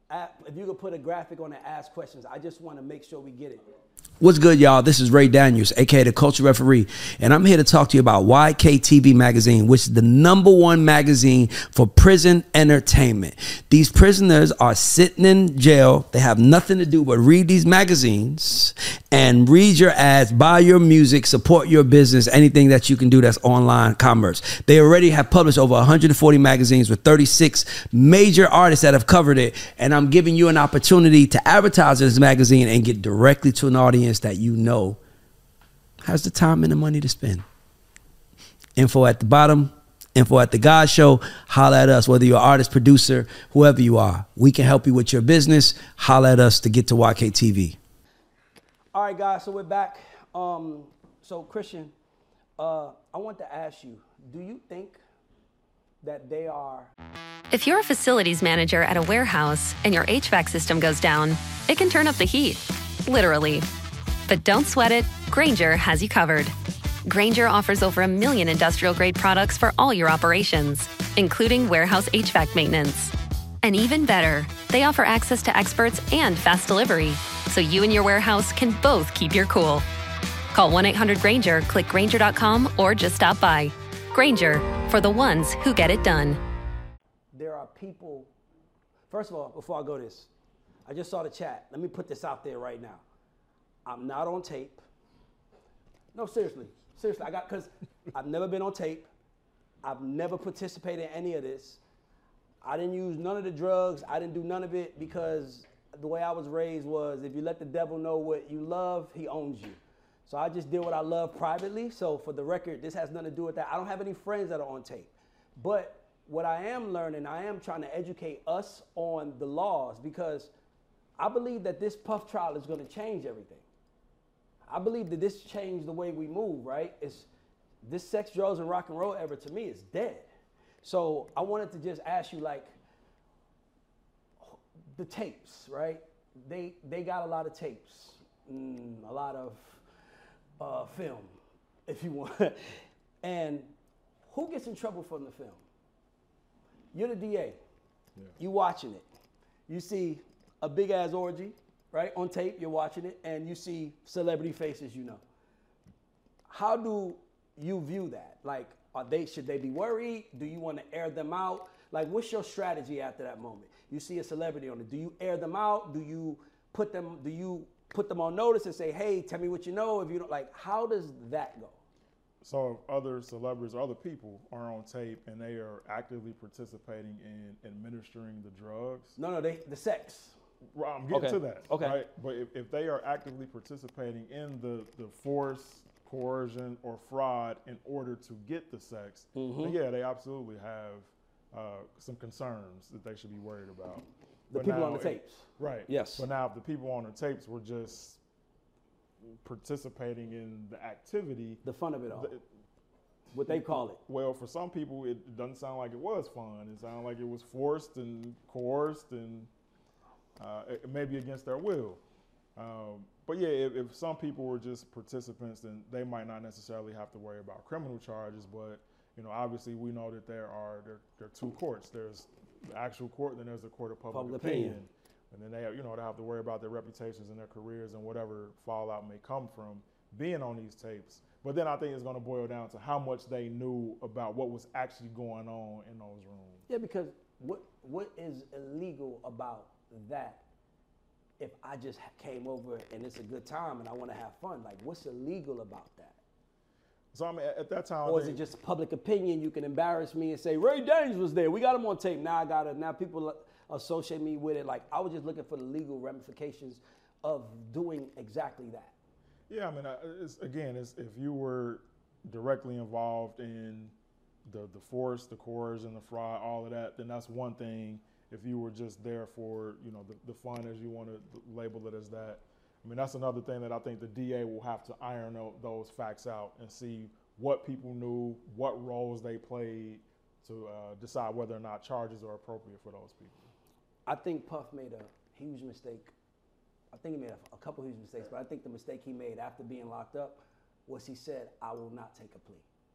If you could put a graphic on the ask questions, I just want to make sure we get it. What's good, y'all? This is Ray Daniels, aka the Culture Referee, and I'm here to talk to you about YKTV Magazine, which is the #1 magazine for prison entertainment. These prisoners are sitting in jail. They have nothing to do but read these magazines and read your ads, buy your music, support your business, anything that you can do that's online commerce. They already have published over 140 magazines with 36 major artists that have covered it, and I'm giving you an opportunity to advertise this magazine and get directly to an audience that you know has the time and the money to spend. Info at the bottom, info at The God Show. Holla at us, whether you're an artist, producer, whoever you are. We can help you with your business. Holla at us to get to YKTV. All right, guys, so we're back. So, Christian, I want to ask you, do you think that they are... If you're a facilities manager at a warehouse and your HVAC system goes down, it can turn up the heat, literally. But don't sweat it, Grainger has you covered. Grainger offers over 1 million industrial-grade products for all your operations, including warehouse HVAC maintenance. And even better, they offer access to experts and fast delivery, so you and your warehouse can both keep your cool. Call 1-800-GRAINGER, click Grainger.com, or just stop by. Grainger, for the ones who get it done. There are people... First of all, before I go this, I just saw the chat. Let me put this out there right now. I'm not on tape. No, seriously, because I've never been on tape. I've never participated in any of this. I didn't use none of the drugs. I didn't do none of it because the way I was raised was if you let the devil know what you love, he owns you. So I just did what I love privately. So for the record, this has nothing to do with that. I don't have any friends that are on tape. But what I am learning, I am trying to educate us on the laws because I believe that this Puff trial is going to change everything. I believe that this changed the way we move, right? This sex, drugs, and rock and roll era to me is dead. So I wanted to just ask you, like, the tapes, right? They got a lot of tapes, a lot of film, if you want. And who gets in trouble from the film? You're the DA. Yeah. You watching it. You see a big ass orgy, right? On tape, you're watching it, and you see celebrity faces you know. How do you view that? Like, should they be worried? Do you want to air them out? Like, what's your strategy after that moment? You see a celebrity on it. Do you air them out? Do you put them on notice and say, hey, tell me what you know? If you don't, like, how does that go? So if other celebrities or other people are on tape and they are actively participating in administering the drugs? No, the sex. Well, I'm getting to that. Okay. Right? But if they are actively participating in the force, coercion, or fraud in order to get the sex, then yeah, they absolutely have some concerns that they should be worried about. The people on the tapes. Right. Yes. But now if the people on the tapes were just participating in the activity. The fun of it all. What they call it. Well, for some people, it doesn't sound like it was fun. It sounded like it was forced and coerced and maybe against their will. But yeah, if some people were just participants, then they might not necessarily have to worry about criminal charges. But obviously, we know that there are two courts. There's the actual court, then there's the court of public opinion. And then they have, they have to worry about their reputations and their careers and whatever fallout may come from being on these tapes. But then I think it's going to boil down to how much they knew about what was actually going on in those rooms. Yeah, because what is illegal about that? If I just came over and it's a good time and I want to have fun, like what's illegal about that? So I mean, at that time, or is it just public opinion? You can embarrass me and say Ray Daniels was there. We got him on tape. Now people associate me with it. Like I was just looking for the legal ramifications of doing exactly that. Yeah, I mean, it's if you were directly involved in the force, the coercion, the fraud, all of that, then that's one thing. If you were just there for the fun, as you want to label it as that, I mean, that's another thing that I think the DA will have to iron those facts out and see what people knew, what roles they played to decide whether or not charges are appropriate for those people. I think Puff made a huge mistake. I think he made a couple huge mistakes, but I think the mistake he made after being locked up was he said, I will not take a plea.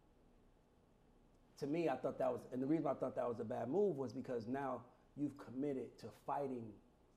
To me, I thought that was, and the reason I thought that was a bad move was because now you've committed to fighting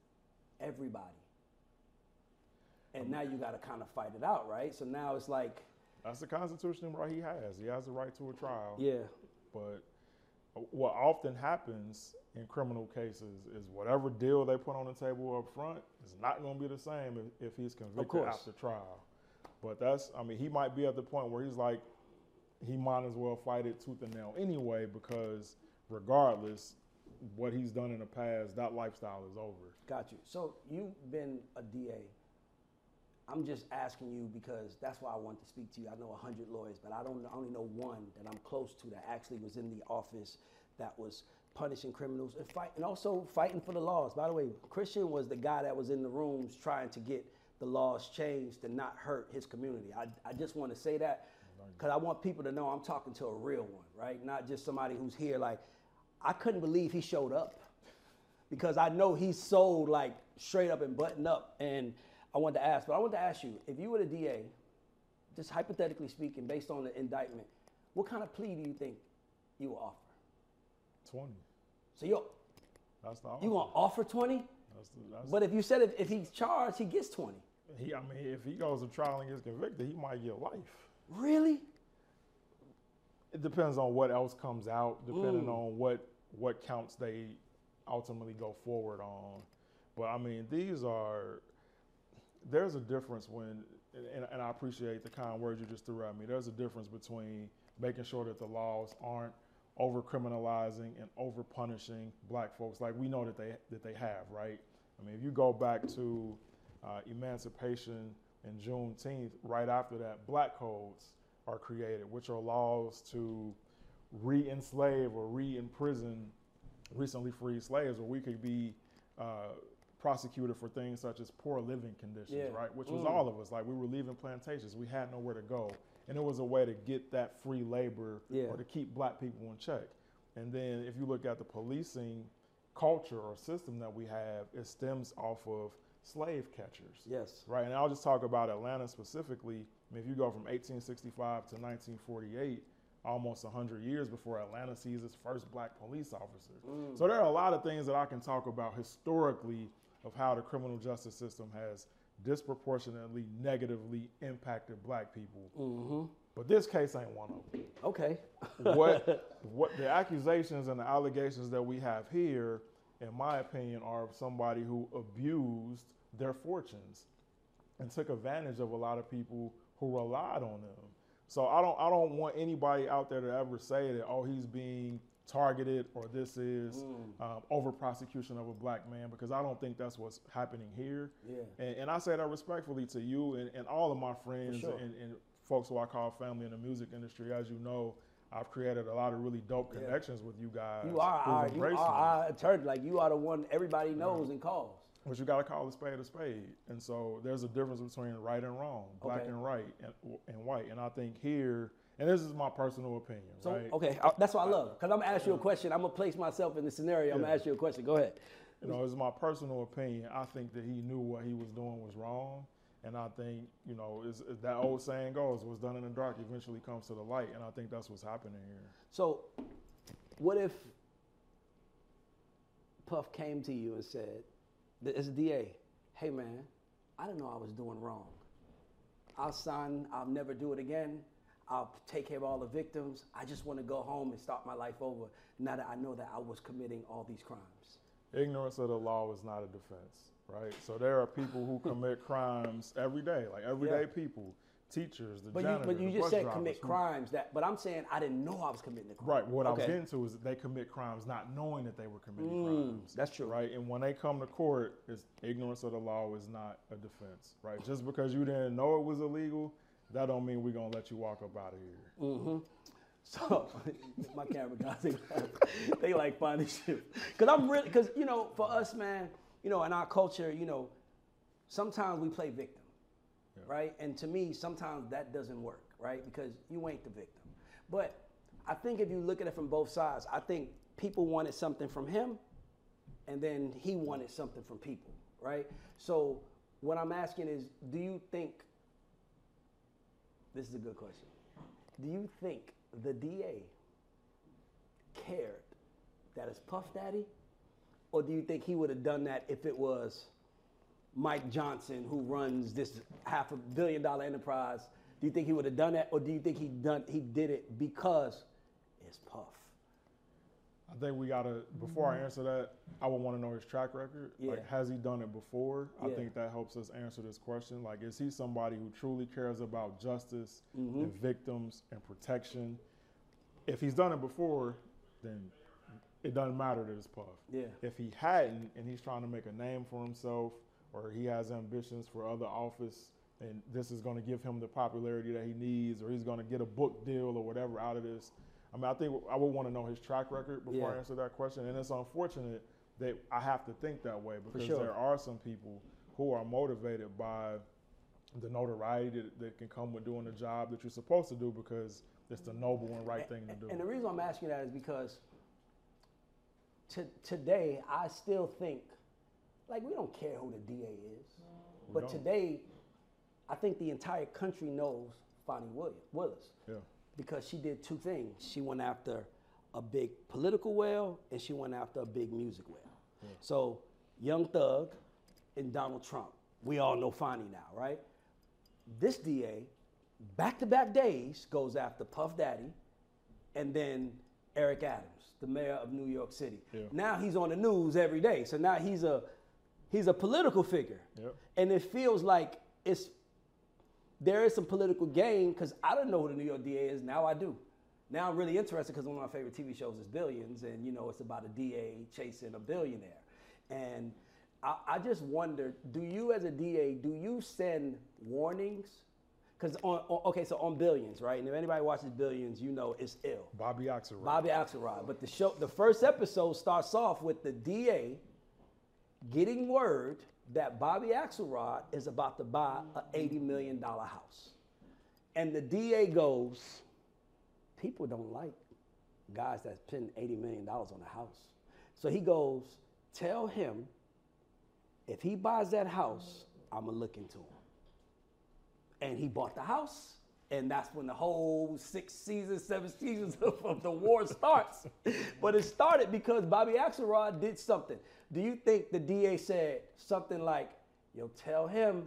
everybody. And now you got to kind of fight it out, right? So now it's like, That's the constitutional right he has. He has the right to a trial. yeah, But what often happens in criminal cases is whatever deal they put on the table up front is not going to be the same if he's convicted after trial. But he might be at the point where he's like, he might as well fight it tooth and nail anyway, because regardless what he's done in the past, that lifestyle is over. got you. So you've been a DA. I'm just asking you because that's why I want to speak to you. I know 100 lawyers, but I only know one that I'm close to that actually was in the office that was punishing criminals and also fighting for the laws. By the way, Christian was the guy that was in the rooms trying to get the laws changed to not hurt his community. I just want to say that because I want people to know I'm talking to a real one, right? Not just somebody who's here. Like, I couldn't believe he showed up because I know he's so like straight up and buttoned up. And I wanted to ask you, if you were the DA, just hypothetically speaking, based on the indictment, what kind of plea do you think you will offer? 20. So you gonna offer 20? But if you said if he's charged, he gets 20. If he goes to trial and gets convicted, he might get life. Really? It depends on what else comes out, depending on what counts they ultimately go forward on. But there's a difference when, and I appreciate the kind words you just threw at me, there's a difference between making sure that the laws aren't over criminalizing and over punishing black folks like we know that they have, right? If you go back to emancipation and Juneteenth, right after that, black codes are created, which are laws to re-enslave or re-imprison recently freed slaves, where we could be prosecuted for things such as poor living conditions, right? Which was all of us. Like, we were leaving plantations, we had nowhere to go. And it was a way to get that free labor or to keep black people in check. And then if you look at the policing culture or system that we have, it stems off of slave catchers. Yes. Right, and I'll just talk about Atlanta specifically. If you go from 1865 to 1948, almost 100 years before Atlanta sees its first black police officer. So there are a lot of things that I can talk about historically of how the criminal justice system has disproportionately negatively impacted black people. But this case ain't one of them. Okay. what the accusations and the allegations that we have here, in my opinion, are of somebody who abused their fortunes and took advantage of a lot of people who relied on them. So I don't want anybody out there to ever say that, oh, he's being targeted or this is over prosecution of a black man, because I don't think that's what's happening here. Yeah. And I say that respectfully to you and all of my friends and folks who I call family in the music industry. As you know, I've created a lot of really dope connections with you guys. You are our attorney. Like, you are the one everybody knows and calls. But you got to call a spade a spade. And so there's a difference between right and wrong, black and right and white. And I think here, and this is my personal opinion, So, right? okay, that's what I love. Because I'm going to ask you a question. I'm going to place myself in the scenario. I'm going to ask you a question. Go ahead. This is my personal opinion. I think that he knew what he was doing was wrong. And I think, as that old saying goes, what's done in the dark eventually comes to the light. And I think that's what's happening here. So what if Puff came to you and said, as a DA, hey, man, I didn't know I was doing wrong. I'll never do it again. I'll take care of all the victims. I just want to go home and start my life over now that I know that I was committing all these crimes. Ignorance of the law is not a defense, right? So there are people who commit crimes every day, like everyday people, teachers, the janitors, But you the just bus said drivers commit crimes. But I'm saying I didn't know I was committing the crime. Right. What I was getting to is that they commit crimes not knowing that they were committing crimes. That's true. Right. And when they come to court, ignorance of the law is not a defense. Right. Just because you didn't know it was illegal, that don't mean we're gonna let you walk up out of here. So my camera guys, they like finding shit. Because for us, man, in our culture, sometimes we play victim. Right? And to me, sometimes that doesn't work, right? Because you ain't the victim. But I think if you look at it from both sides, I think people wanted something from him, and then he wanted something from people, right? So what I'm asking is, do you think, this is a good question, do you think the DA cared that it's Puff Daddy? Or do you think he would have done that if it was Mike Johnson, who runs this $500 million enterprise, do you think he would have done that, or do you think he did it because it's Puff? I think we gotta, before I answer that, I would want to know his track record. Yeah. Like, has he done it before? I Yeah. think that helps us answer this question. Like, is he somebody who truly cares about justice and victims and protection? If he's done it before, then it doesn't matter that it's Puff. Yeah. If he hadn't, and he's trying to make a name for himself, or he has ambitions for other office, and this is going to give him the popularity that he needs, or he's going to get a book deal or whatever out of this. I mean, I think I would want to know his track record before I answer that question. And it's unfortunate that I have to think that way, because there are some people who are motivated by the notoriety that can come with doing the job that you're supposed to do, because it's the noble and right thing to do. And the reason I'm asking that is because today I still think, like, we don't care who the DA is. But today, I think the entire country knows Fonnie Willis. Yeah. Because she did two things. She went after a big political whale, and she went after a big music whale. Yeah. So Young Thug and Donald Trump, we all know Fonnie now, right? This DA, back-to-back days, goes after Puff Daddy and then Eric Adams, the mayor of New York City. Yeah. Now he's on the news every day. So now he's a political figure. Yep. And it feels like there is some political game, because I didn't know who the New York DA is. Now I do. Now I'm really interested, because one of my favorite TV shows is Billions, and it's about a DA chasing a billionaire. And I just wonder, do you as a DA, do you send warnings? Because on Billions, right? And if anybody watches Billions, it's ill. Bobby Axelrod. But the first episode starts off with the DA getting word that Bobby Axelrod is about to buy an $80 million house. And the DA goes, people don't like guys that spend $80 million on a house. So he goes, tell him, if he buys that house, I'm going to look into him. And he bought the house. And that's when the whole 7 seasons of the war starts. But it started because Bobby Axelrod did something. Do you think the DA said something like, tell him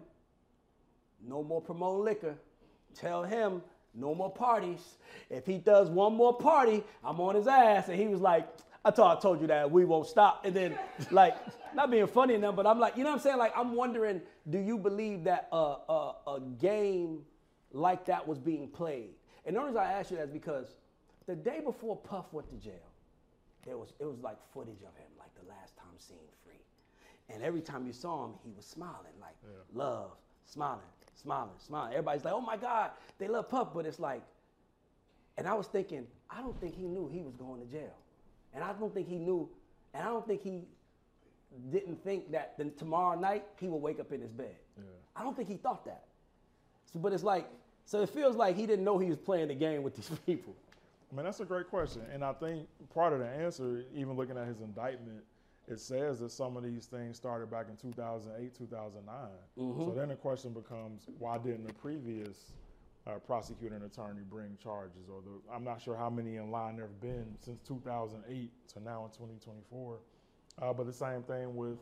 no more promoting liquor. Tell him no more parties. If he does one more party, I'm on his ass. And he was like, I told you that we won't stop. And then, like, not being funny enough, but I'm like, you know what I'm saying? Like, I'm wondering, do you believe that a game like that was being played? And the only reason I ask you that is because the day before Puff went to jail, it was like footage of him, like the last time seen free. And every time you saw him, he was smiling, like love, smiling. Everybody's like, oh my God, they love Puff. But it's like, and I was thinking, I don't think he knew he was going to jail. And I don't think he knew, and I don't think he didn't think that then tomorrow night he would wake up in his bed. Yeah. I don't think he thought that. So, but it's like, so it feels like he didn't know he was playing the game with these people. I mean, that's a great question. And I think part of the answer, even looking at his indictment, it says that some of these things started back in 2008, 2009. Mm-hmm. So then the question becomes, why didn't the previous prosecutor and attorney bring charges? I'm not sure how many in line there have been since 2008 to now in 2024. But the same thing with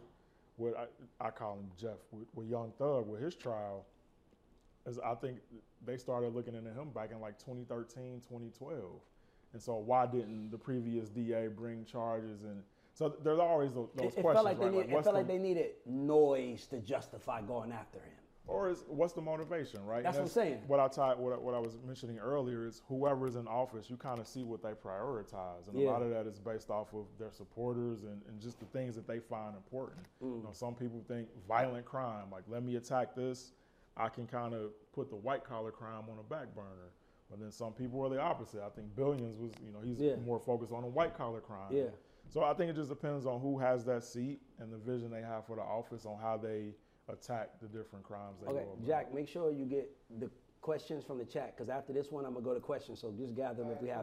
I call him Jeff, with Young Thug, with his trial, is I think they started looking into him back in like 2013, 2012. And so why didn't the previous DA bring charges? And so there's always those questions, it felt like they needed noise to justify going after him. Or what's the motivation, right? That's what I'm saying. What I was mentioning earlier is whoever's in office, you kind of see what they prioritize. And a lot of that is based off of their supporters and just the things that they find important. Some people think violent crime, like let me attack this, I can kind of put the white collar crime on a back burner. But then some people are the opposite. I think Billions was, he's more focused on the white collar crime. Yeah. So I think it just depends on who has that seat and the vision they have for the office on how they attack the different crimes they go about. Jack, make sure you get the questions from the chat, because after this one, I'm going to go to questions, so just gather them if we have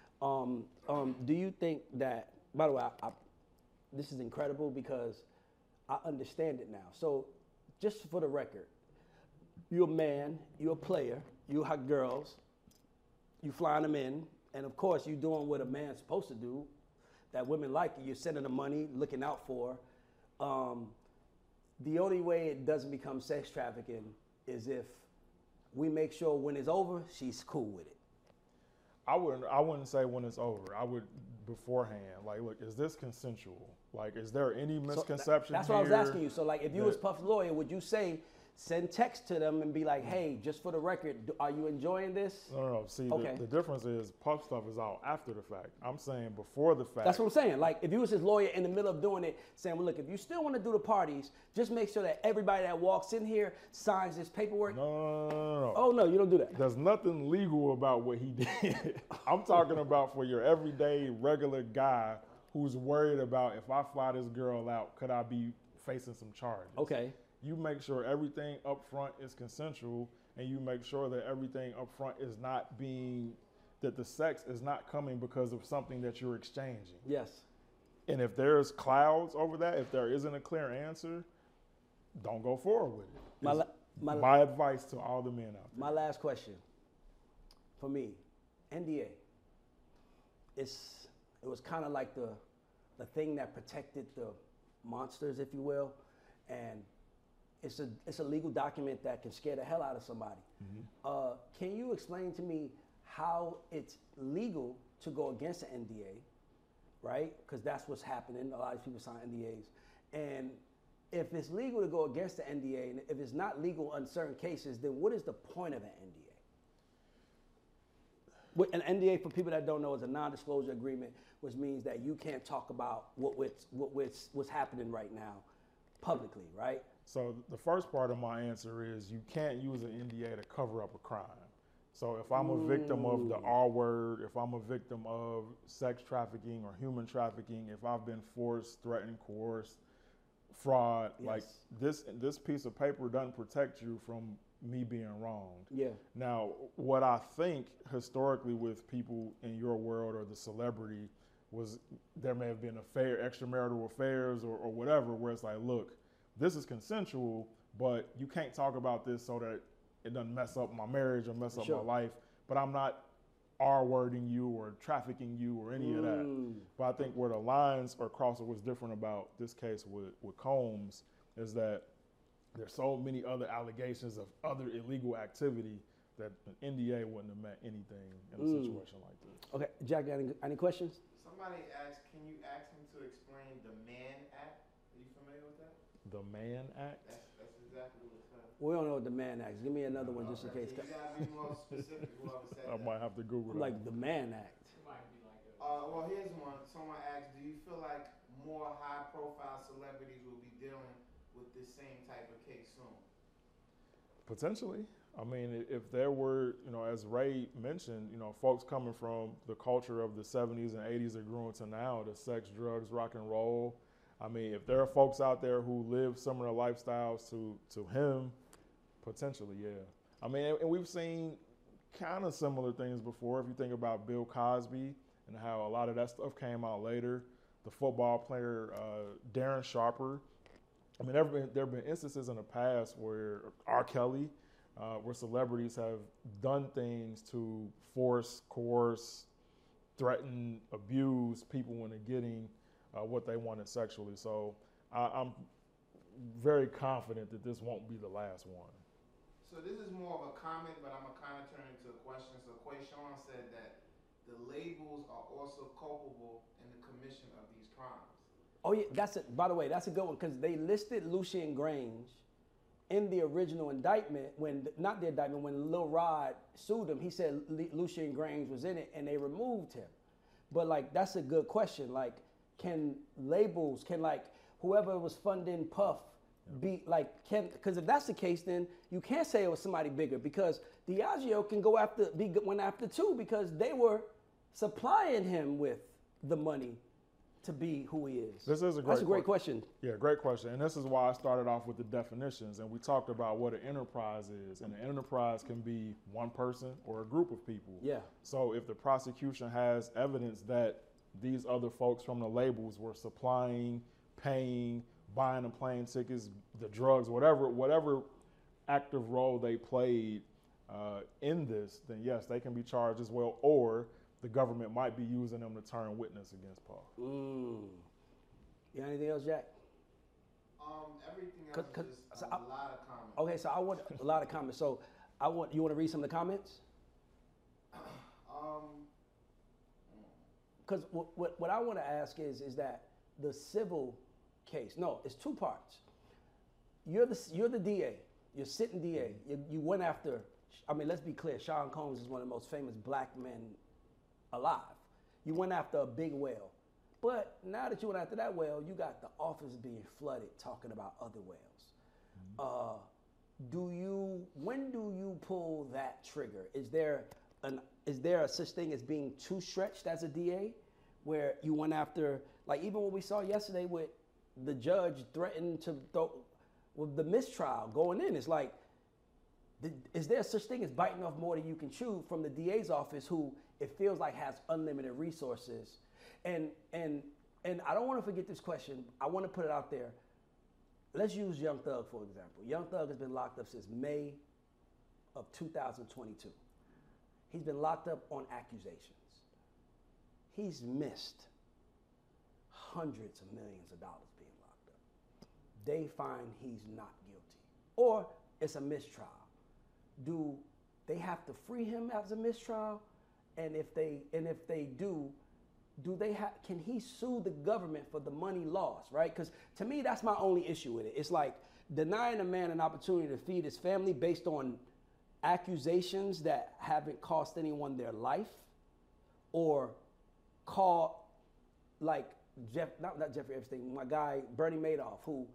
it. Do you think that, by the way, this is incredible because I understand it now. So just for the record, you're a man, you're a player, you hot girls, you flying them in, and of course you're doing what a man's supposed to do, that women like you. You're sending them money, looking out for. the only way it doesn't become sex trafficking is if we make sure when it's over, she's cool with it. I wouldn't say when it's over. I would beforehand. Like, look, is this consensual? Like, is there any misconception That's here? what I was asking you. So, like, if you was Puff's lawyer, would you say send text to them and be like, hey, just for the record, are you enjoying this? No. See, Okay. the difference is Puff stuff is out after the fact. I'm saying before the fact. That's what I'm saying. Like, if you was his lawyer in the middle of doing it, saying, well, look, if you still want to do the parties, just make sure that everybody that walks in here signs this paperwork. No. Oh, no, you don't do that. There's nothing legal about what he did. I'm talking about for your everyday, regular guy who's worried about, if I fly this girl out, could I be facing some charges? Okay. You make sure everything up front is consensual, and you make sure that everything up front is not being, that the sex is not coming because of something that you're exchanging. Yes. And if there's clouds over that, if there isn't a clear answer, don't go forward with it. My advice to all the men out there. My last question for me, NDA. It was kind of like the thing that protected the monsters, if you will, and it's a legal document that can scare the hell out of somebody. Mm-hmm. Can you explain to me how it's legal to go against an NDA, right? Because that's what's happening. A lot of people sign NDAs, and if it's legal to go against the NDA, and if it's not legal in certain cases, then what is the point of an NDA? An NDA, for people that don't know, is a non-disclosure agreement, which means that you can't talk about what's happening right now publicly, right? So the first part of my answer is you can't use an NDA to cover up a crime. So if I'm a victim of the R word, if I'm a victim of sex trafficking or human trafficking, if I've been forced, threatened, coerced, fraud, Yes. like this piece of paper doesn't protect you from me being wronged. Yeah. Now, what I think historically with people in your world or the celebrity was there may have been extramarital affairs or whatever, where it's like, look, this is consensual, but you can't talk about this so that it doesn't mess up my marriage or mess up my life. But I'm not R-wording you or trafficking you or any of that. But I think where the lines are crossed, or what's different about this case with Combs is that there's so many other allegations of other illegal activity that an NDA wouldn't have meant anything in a situation like this. Okay, Jack, any questions? Somebody asked, can you ask him to explain the Mann Act? Are you familiar with that? The Mann Act? That's exactly what it's called. We don't know what the Mann Act is. Give me another one just in case. You gotta be more specific, whoever said I that. might have to Google that. Like the Mann Act. Well, here's one. Someone asked, do you feel like more high-profile celebrities will be dealing with this same type of case soon? Potentially. I mean, if there were, as Ray mentioned, folks coming from the culture of the 70s and 80s that grew into now, the sex, drugs, rock and roll. I mean, if there are folks out there who live similar lifestyles to him, potentially, yeah. I mean, and we've seen kind of similar things before. If you think about Bill Cosby and how a lot of that stuff came out later, the football player Darren Sharper. I mean, there have been instances in the past where R. Kelly, where celebrities have done things to force, coerce, threaten, abuse people into getting what they wanted sexually. So I'm very confident that this won't be the last one. So this is more of a comment, but I'm gonna kind of turn it into a question. So Quayshawn said that the labels are also culpable in the commission of these crimes. Oh yeah, by the way, that's a good one because they listed Lucien Grange in the original indictment when Lil Rod sued him. He said Lucien Grange was in it and they removed him. But like, that's a good question. Like, can whoever was funding Puff be like, because if that's the case, then you can't say it was somebody bigger because Diageo can went after too because they were supplying him with the money to be who he is. This is That's a great question. Yeah, great question. And this is why I started off with the definitions. And we talked about what an enterprise is. And an enterprise can be one person or a group of people. Yeah. So if the prosecution has evidence that these other folks from the labels were supplying, paying, buying the plane tickets, the drugs, whatever active role they played in this, then yes, they can be charged as well. Or the government might be using them to turn witness against Puff. You got anything else, Jack? Everything else 'Cause- is just so a lot of comments. Okay, so I want a lot of comments. So you want to read some of the comments? Because what I want to ask is that the civil case, no, it's two parts. You're the DA, you're sitting DA. You went after, I mean, let's be clear, Sean Combs is one of the most famous black men alive. You went after a big whale. But now that you went after that whale, you got the office being flooded talking about other whales. When do you pull that trigger? Is there a such thing as being too stretched as a DA, where you went after, like even what we saw yesterday with the judge threatened to throw with the mistrial going in? It's like, is there such thing as biting off more than you can chew from the DA's office, who it feels like has unlimited resources? And I don't want to forget this question. I want to put it out there. Let's use Young Thug, for example. Young Thug has been locked up since May of 2022. He's been locked up on accusations. He's missed hundreds of millions of dollars being locked up. They find he's not guilty, or it's a mistrial. Do they have to free him as a mistrial? And if they do can he sue the government for the money lost, right? Because to me, that's my only issue with it. It's like denying a man an opportunity to feed his family based on accusations that haven't cost anyone their life, or like not Jeffrey Epstein, my guy Bernie Madoff, who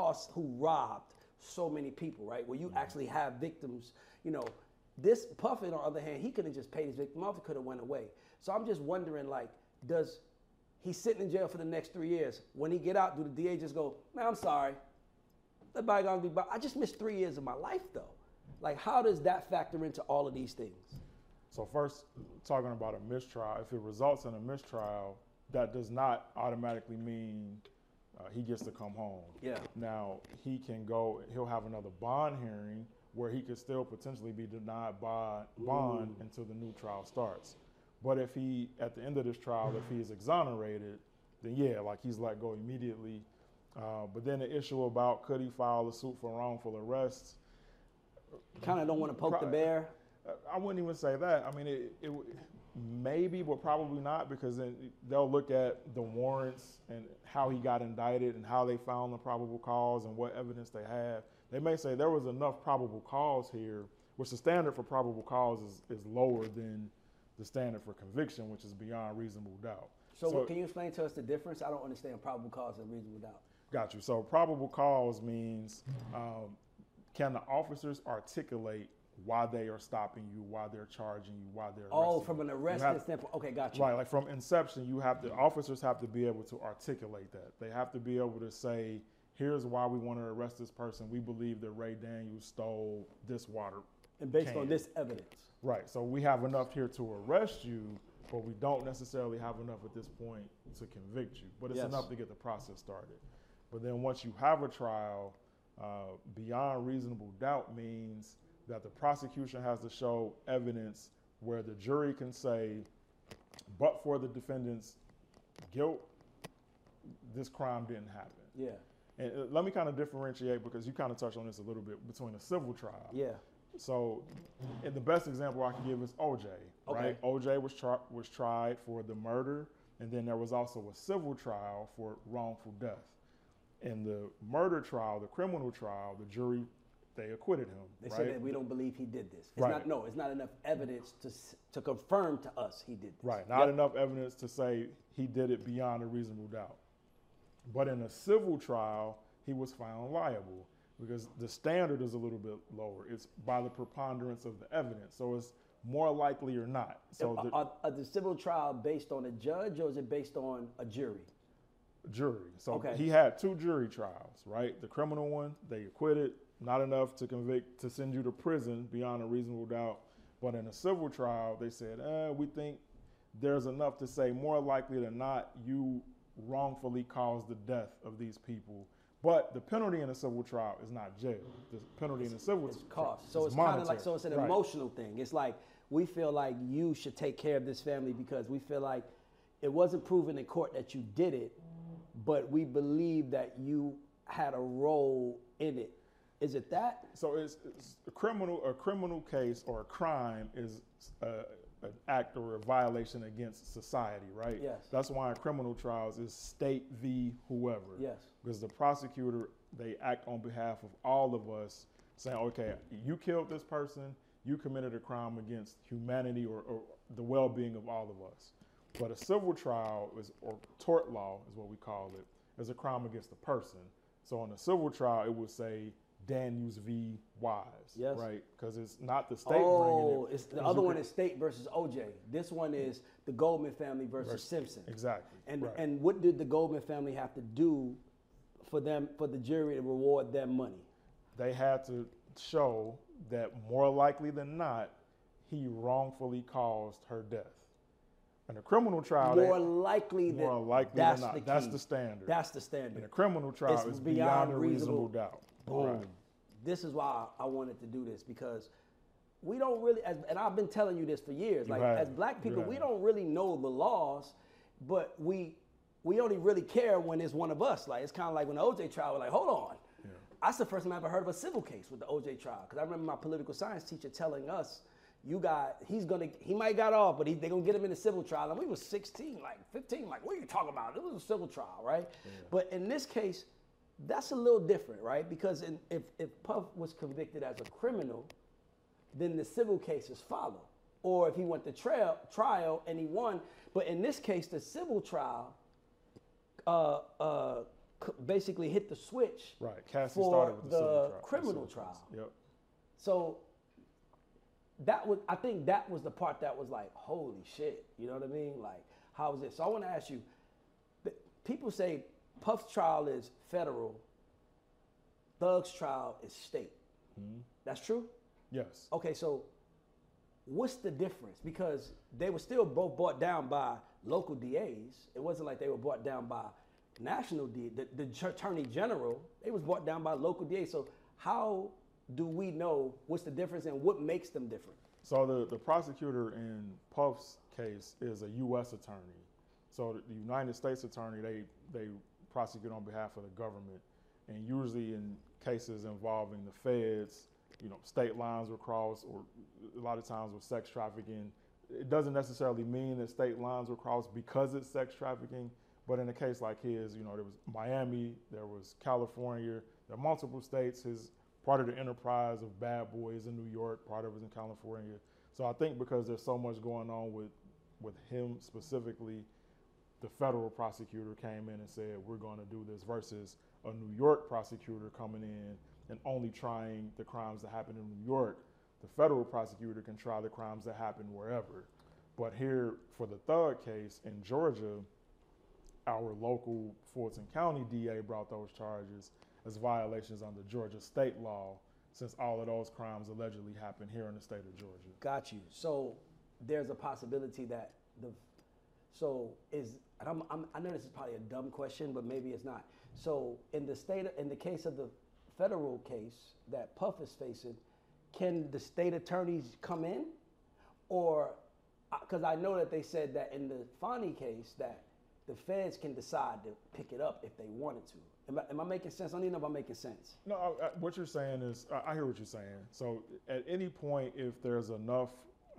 robbed so many people, right? Where you actually have victims. This Puffin, on the other hand, he could have just paid his victim off. He could have went away. So I'm just wondering, like, does he's sitting in jail for the next 3 years? When he get out, do the DA just go, man, I'm sorry, let bygones be bygones? I just missed 3 years of my life, though. Like, how does that factor into all of these things? So first, talking about a mistrial, if it results in a mistrial, that does not automatically mean he gets to come home. Yeah. Now, he'll have another bond hearing where he could still potentially be denied bond until the new trial starts. But if he, at the end of this trial, if he's exonerated, then yeah, like he's let go immediately. But then the issue about could he file a suit for wrongful arrest? Kind of don't want to poke the bear. I wouldn't even say that. I mean, it maybe, but probably not, because then they'll look at the warrants and how he got indicted and how they found the probable cause and what evidence they have. They may say there was enough probable cause here, which the standard for probable cause is lower than the standard for conviction, which is beyond reasonable doubt. So can you explain to us the difference? I don't understand probable cause and reasonable doubt. Got you. So probable cause means can the officers articulate why they are stopping you, why they're charging you, why they're arresting you? From an arresting standpoint. Okay, got you. Right, like from inception, officers have to be able to articulate that. They have to be able to say, here's why we want to arrest this person. We believe that Ray Daniels stole this water And based can. on this evidence. Right, so we have enough here to arrest you, but we don't necessarily have enough at this point to convict you. But it's enough to get the process started. But then once you have a trial, beyond reasonable doubt means that the prosecution has to show evidence where the jury can say, but for the defendant's guilt, this crime didn't happen. Yeah. And let me kind of differentiate, because you kind of touched on this a little bit, between a civil trial. Yeah. So, and the best example I can give is OJ, right? OJ was tried for the murder, and then there was also a civil trial for wrongful death. In the murder trial, the criminal trial, the jury, they acquitted him. They right? said that we don't believe he did this. It's Right. It's not enough evidence to confirm to us he did this. Right, not enough evidence to say he did it beyond a reasonable doubt. But in a civil trial, he was found liable, because the standard is a little bit lower. It's by the preponderance of the evidence. So it's more likely or not. So Are the civil trial based on a judge, or is it based on a jury? Jury. So he had 2 jury trials, right? The criminal one, they acquitted, not enough to convict, to send you to prison beyond a reasonable doubt. But in a civil trial, they said, we think there's enough to say more likely than not you wrongfully caused the death of these people. But the penalty in a civil trial is not jail. The penalty in a civil trial cost. So is it's kind of monetary. like, so it's an emotional thing. It's like, we feel like you should take care of this family because we feel like it wasn't proven in court that you did it, but we believe that you had a role in it. Is it that? So it's a criminal case or a crime is an act or a violation against society, right? Yes. That's why in criminal trials is state v. whoever. Yes. Because the prosecutor, they act on behalf of all of us, saying, okay, you killed this person, you committed a crime against humanity or the well-being of all of us. But a civil trial or tort law is what we call it, is a crime against the person. So in a civil trial, it would say Daniels v. Wise, Yes. right? Because it's not the state bringing it. It's the other one is State versus OJ. This one is the Goldman family versus Simpson. Exactly. And right. and what did the Goldman family have to do for the jury to reward them money? They had to show that more likely than not, he wrongfully caused her death. In a criminal trial, More likely than that's not. the key. That's the standard. That's the standard. In a criminal trial, it's beyond a reasonable doubt. Boom. Right. This is why I wanted to do this, because we don't really, and I've been telling you this for years, like Right. as black people, Right. we don't really know the laws, but we only really care when it's one of us. Like it's kind of like when the OJ trial, we're like, hold on. Yeah. That's the first time I ever heard of a civil case with the OJ trial. Because I remember my political science teacher telling us, he might got off, but they're going to get him in a civil trial. And we was 16, like 15, like, what are you talking about? It was a civil trial, right? Yeah. But in this case, that's a little different, right? Because if Puff was convicted as a criminal, then the civil cases follow. Or if he went to trial and he won. But in this case, the civil trial basically hit the switch Right. Cassie for started with the civil trial. criminal trial. Yep. So I think that was the part that was like, holy shit, you know what I mean? Like, how is it? So I want to ask you, people say Puff's trial is federal, Thug's trial is state. Mm-hmm. That's true? Yes. Okay, so what's the difference? Because they were still both brought down by local DAs. It wasn't like they were brought down by national DA. The Attorney General, they was brought down by local DAs. So how do we know what's the difference and what makes them different? So the prosecutor in Puff's case is a U.S. attorney. So the United States attorney, they prosecute on behalf of the government. And usually in cases involving the feds, state lines were crossed, or a lot of times with sex trafficking. It doesn't necessarily mean that state lines were crossed because it's sex trafficking, but in a case like his, there was Miami, there was California, there are multiple states. His part of the enterprise of Bad Boys in New York, part of it was in California. So I think because there's so much going on with him specifically, the federal prosecutor came in and said, we're going to do this, versus a New York prosecutor coming in and only trying the crimes that happen in New York. The federal prosecutor can try the crimes that happen wherever. But here, for the Thug case in Georgia, our local Fulton County DA brought those charges as violations under Georgia state law, since all of those crimes allegedly happened here in the state of Georgia. Got you. So there's a possibility that I know this is probably a dumb question, but maybe it's not. So in the case of the federal case that Puff is facing, can the state attorneys come in? Or, because I know that they said that in the Fonny case that the feds can decide to pick it up if they wanted to. Am I making sense? I don't even know if I'm making sense. No, what you're saying is, I hear what you're saying. So at any point, if there's enough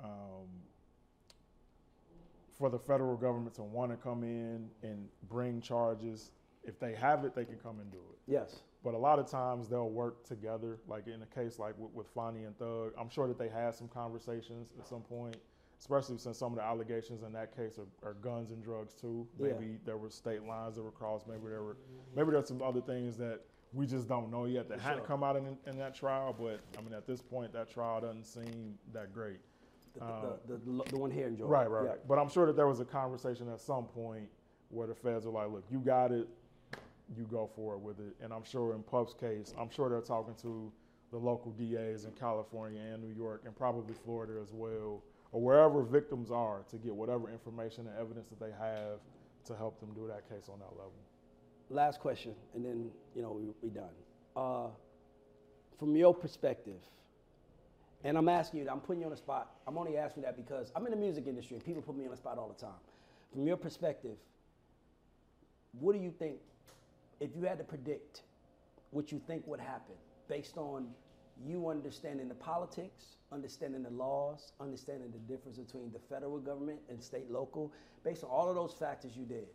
for the federal government to want to come in and bring charges, if they have it, they can come and do it. Yes. But a lot of times they'll work together, like in a case like with Fonny and Thug. I'm sure that they had some conversations at some point, especially since some of the allegations in that case are guns and drugs too. Maybe there were state lines that were crossed. Maybe there's some other things that we just don't know yet that hadn't come out in that trial. But I mean, at this point, that trial doesn't seem that great. The one here in Georgia. Right. Yeah. But I'm sure that there was a conversation at some point where the feds were like, look, you got it, you go for it with it. And I'm sure in Puff's case, I'm sure they're talking to the local DAs in California and New York and probably Florida as well, or wherever victims are, to get whatever information and evidence that they have to help them do that case on that level. Last question, and then we're done. From your perspective, and I'm asking you, I'm putting you on the spot. I'm only asking that because I'm in the music industry and people put me on the spot all the time. From your perspective, what do you think, if you had to predict what you think would happen based on you understanding the politics, understanding the laws, understanding the difference between the federal government and state, local, based on all of those factors you did.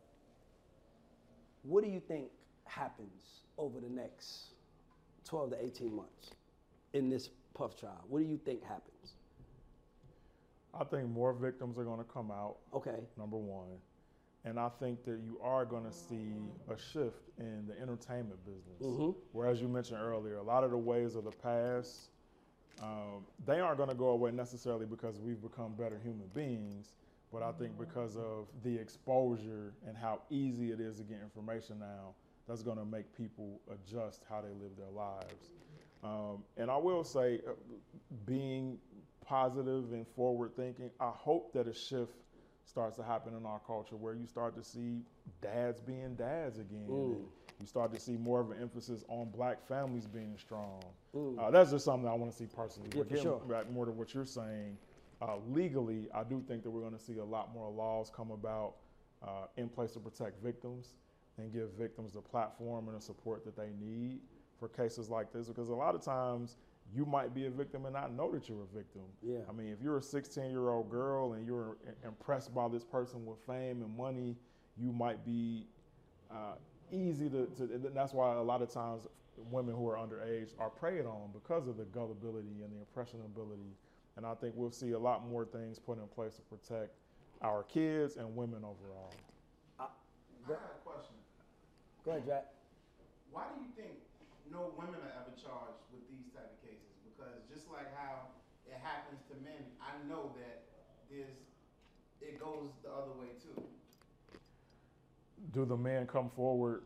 What do you think happens over the next 12 to 18 months in this Puff trial? What do you think happens? I think more victims are going to come out. Okay. Number one. And I think that you are going to see a shift in the entertainment business. Where, as you mentioned earlier, a lot of the ways of the past, they aren't going to go away necessarily because we've become better human beings, but I think because of the exposure and how easy it is to get information now, that's going to make people adjust how they live their lives. And I will say, being positive and forward thinking, I hope that a shift starts to happen in our culture where you start to see dads being dads again. And you start to see more of an emphasis on black families being strong. That's just something I want to see personally. Yeah, for sure. Back more to what you're saying, legally, I do think that we're going to see a lot more laws come about in place to protect victims and give victims the platform and the support that they need for cases like this. Because a lot of times, you might be a victim and not know that you're a victim. Yeah. I mean, if you're a 16-year-old girl and you're impressed by this person with fame and money, you might be easy to and that's why a lot of times women who are underage are preyed on because of the gullibility and the impressionability. And I think we'll see a lot more things put in place to protect our kids and women overall. I got a question. Go ahead, Jack. Why do you think no women are ever charged with these type of cases? Because just like how it happens to men, I know that it goes the other way too. Do the men come forward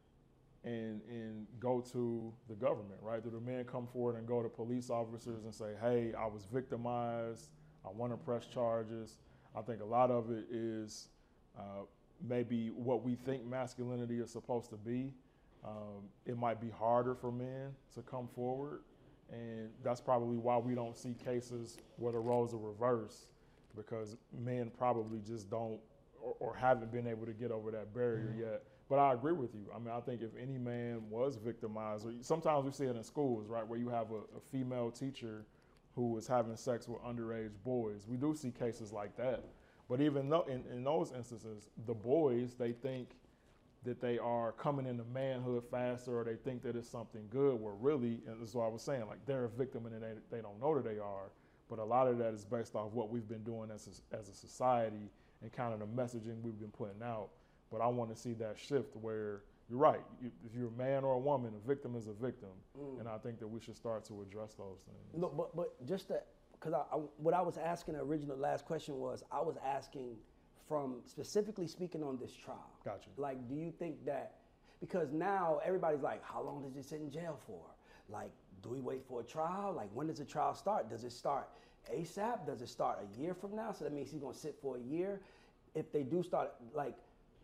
and go to the government, right? Do the men come forward and go to police officers and say, hey, I was victimized, I want to press charges? I think a lot of it is maybe what we think masculinity is supposed to be. It might be harder for men to come forward, and that's probably why we don't see cases where the roles are reversed, because men probably just don't or haven't been able to get over that barrier yet. But I agree with you. I mean, I think if any man was victimized, or sometimes we see it in schools, right, where you have a female teacher who was having sex with underage boys. We do see cases like that. But even though in those instances, the boys, they think that they are coming into manhood faster, or they think that it's something good, where really, and this is what I was saying, like they're a victim and they don't know that they are. But a lot of that is based off what we've been doing as a society and kind of the messaging we've been putting out. But I want to see that shift where you're right. If you're a man or a woman, a victim is a victim. And I think that we should start to address those things. No, but just that, because what I was asking, the original last question was, I was asking from specifically speaking on this trial. Gotcha. Like, do you think that, because now everybody's like, how long does it sit in jail for? Like, do we wait for a trial? Like, when does the trial start? Does it start ASAP? Does it start a year from now? So that means he's gonna sit for a year. If they do start, like,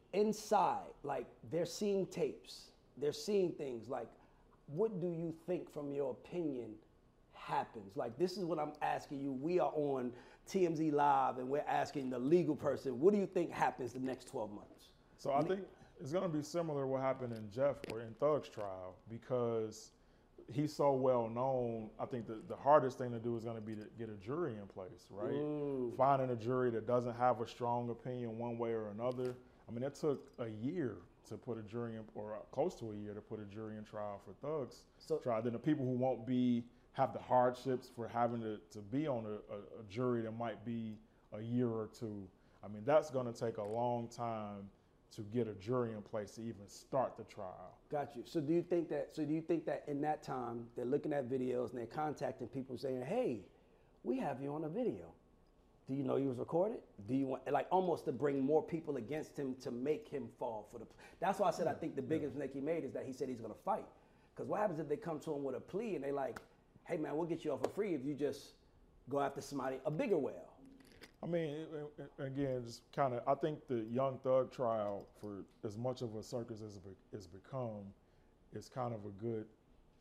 inside, like, they're seeing tapes, they're seeing things, like, what do you think from your opinion happens? Like, this is what I'm asking you. We are on TMZ Live and we're asking the legal person, what do you think happens the next 12 months? So I think it's gonna be similar to what happened in Jeff or in Thug's trial, because he's so well known. I think the hardest thing to do is gonna be to get a jury in place, right? Finding a jury that doesn't have a strong opinion one way or another. I mean, it took a year to put a jury in, or close to a year to put a jury in trial for Thug's trial. Then the people who won't have the hardships for having to be on a jury that might be a year or two. I mean, that's gonna take a long time to get a jury in place to even start the trial. Got you. So do you think that in that time they're looking at videos and they're contacting people saying, hey, we have you on a video. Do you know he was recorded? Do you want, like, almost to bring more people against him to make him fall for the, that's why I said I think the biggest mistake he made is that he said he's gonna fight. Because what happens if they come to him with a plea and they like, hey man, we'll get you off for free if you just go after somebody, a bigger whale? I mean, again, just kind of, I think the Young Thug trial, for as much of a circus as it's become, is kind of a good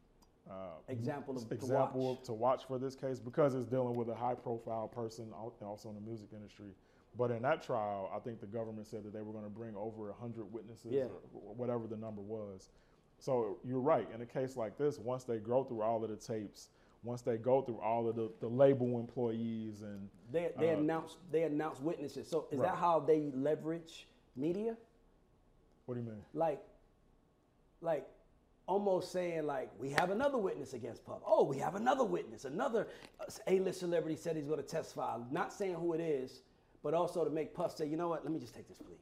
example to watch for this case, because it's dealing with a high-profile person, also in the music industry. But in that trial, I think the government said that they were going to bring over 100 witnesses, or whatever the number was. So you're right. In a case like this, once they go through all of the tapes, once they go through all of the label employees and they announce witnesses. So is Right. that how they leverage media? what do you mean? Like almost saying like, we have another witness against Puff. Oh, we have another witness. Another A-list celebrity said he's going to testify. Not saying who it is, but also to make Puff say, you know what, let me just take this plea.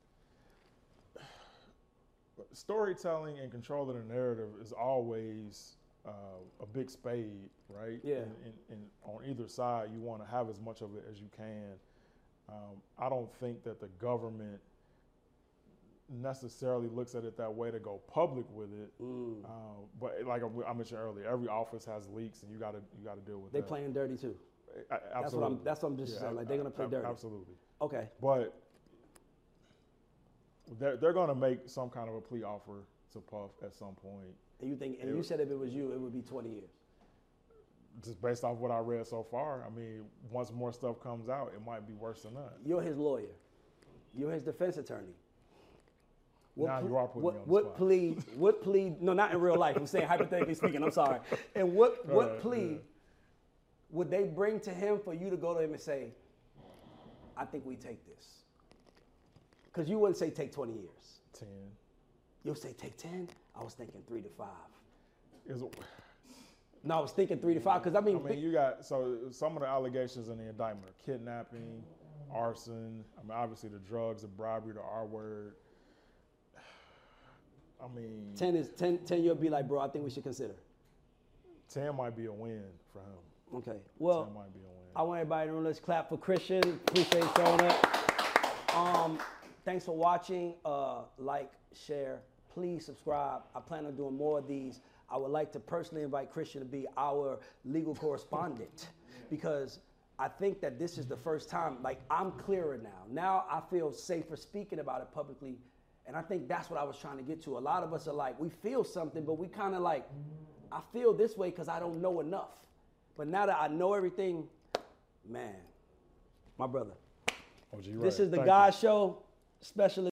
Storytelling and controlling the narrative is always a big spade, right? Yeah. And on either side, you want to have as much of it as you can. I don't think that the government necessarily looks at it that way to go public with it. But like I mentioned earlier, every office has leaks, and you got to deal with They that. playing dirty too. Absolutely. That's what I'm just saying. Like they're gonna play dirty. Absolutely. Okay. But they're going to make some kind of a plea offer to Puff at some point. And you think? And you said if it was you, it would be 20 years. Just based off what I read so far, I mean, once more stuff comes out, it might be worse than that. You're his lawyer. You're his defense attorney. Now you are putting me on the what spot. plea? What plea? No, not in real life. I'm saying hypothetically speaking. I'm sorry. And what Right, plea yeah. would they bring to him for you to go to him and say, I think we take this? Because you wouldn't say take 20 years. 10. You'll say take 10? I was thinking 3 to 5. Is No, I was thinking 3 to 5 because I mean, you got, so some of the allegations in the indictment are kidnapping, arson. I mean, obviously the drugs, the bribery, the R word. I mean, 10 is 10. You'll be like, bro, I think we should consider. 10 might be a win for him. Okay. 10 Well, might be a win. I want everybody to know, let's clap for Christian. Appreciate you showing up. Thanks for watching. Like, share, please subscribe. I plan on doing more of these. I would like to personally invite Christian to be our legal correspondent because I think that this is the first time, like I'm clearer now. Now I feel safer speaking about it publicly. And I think that's what I was trying to get to. A lot of us are like, we feel something, but we kind of like, I feel this way because I don't know enough. But now that I know everything, man, my brother, OG, this right. is the Thank God you. Show special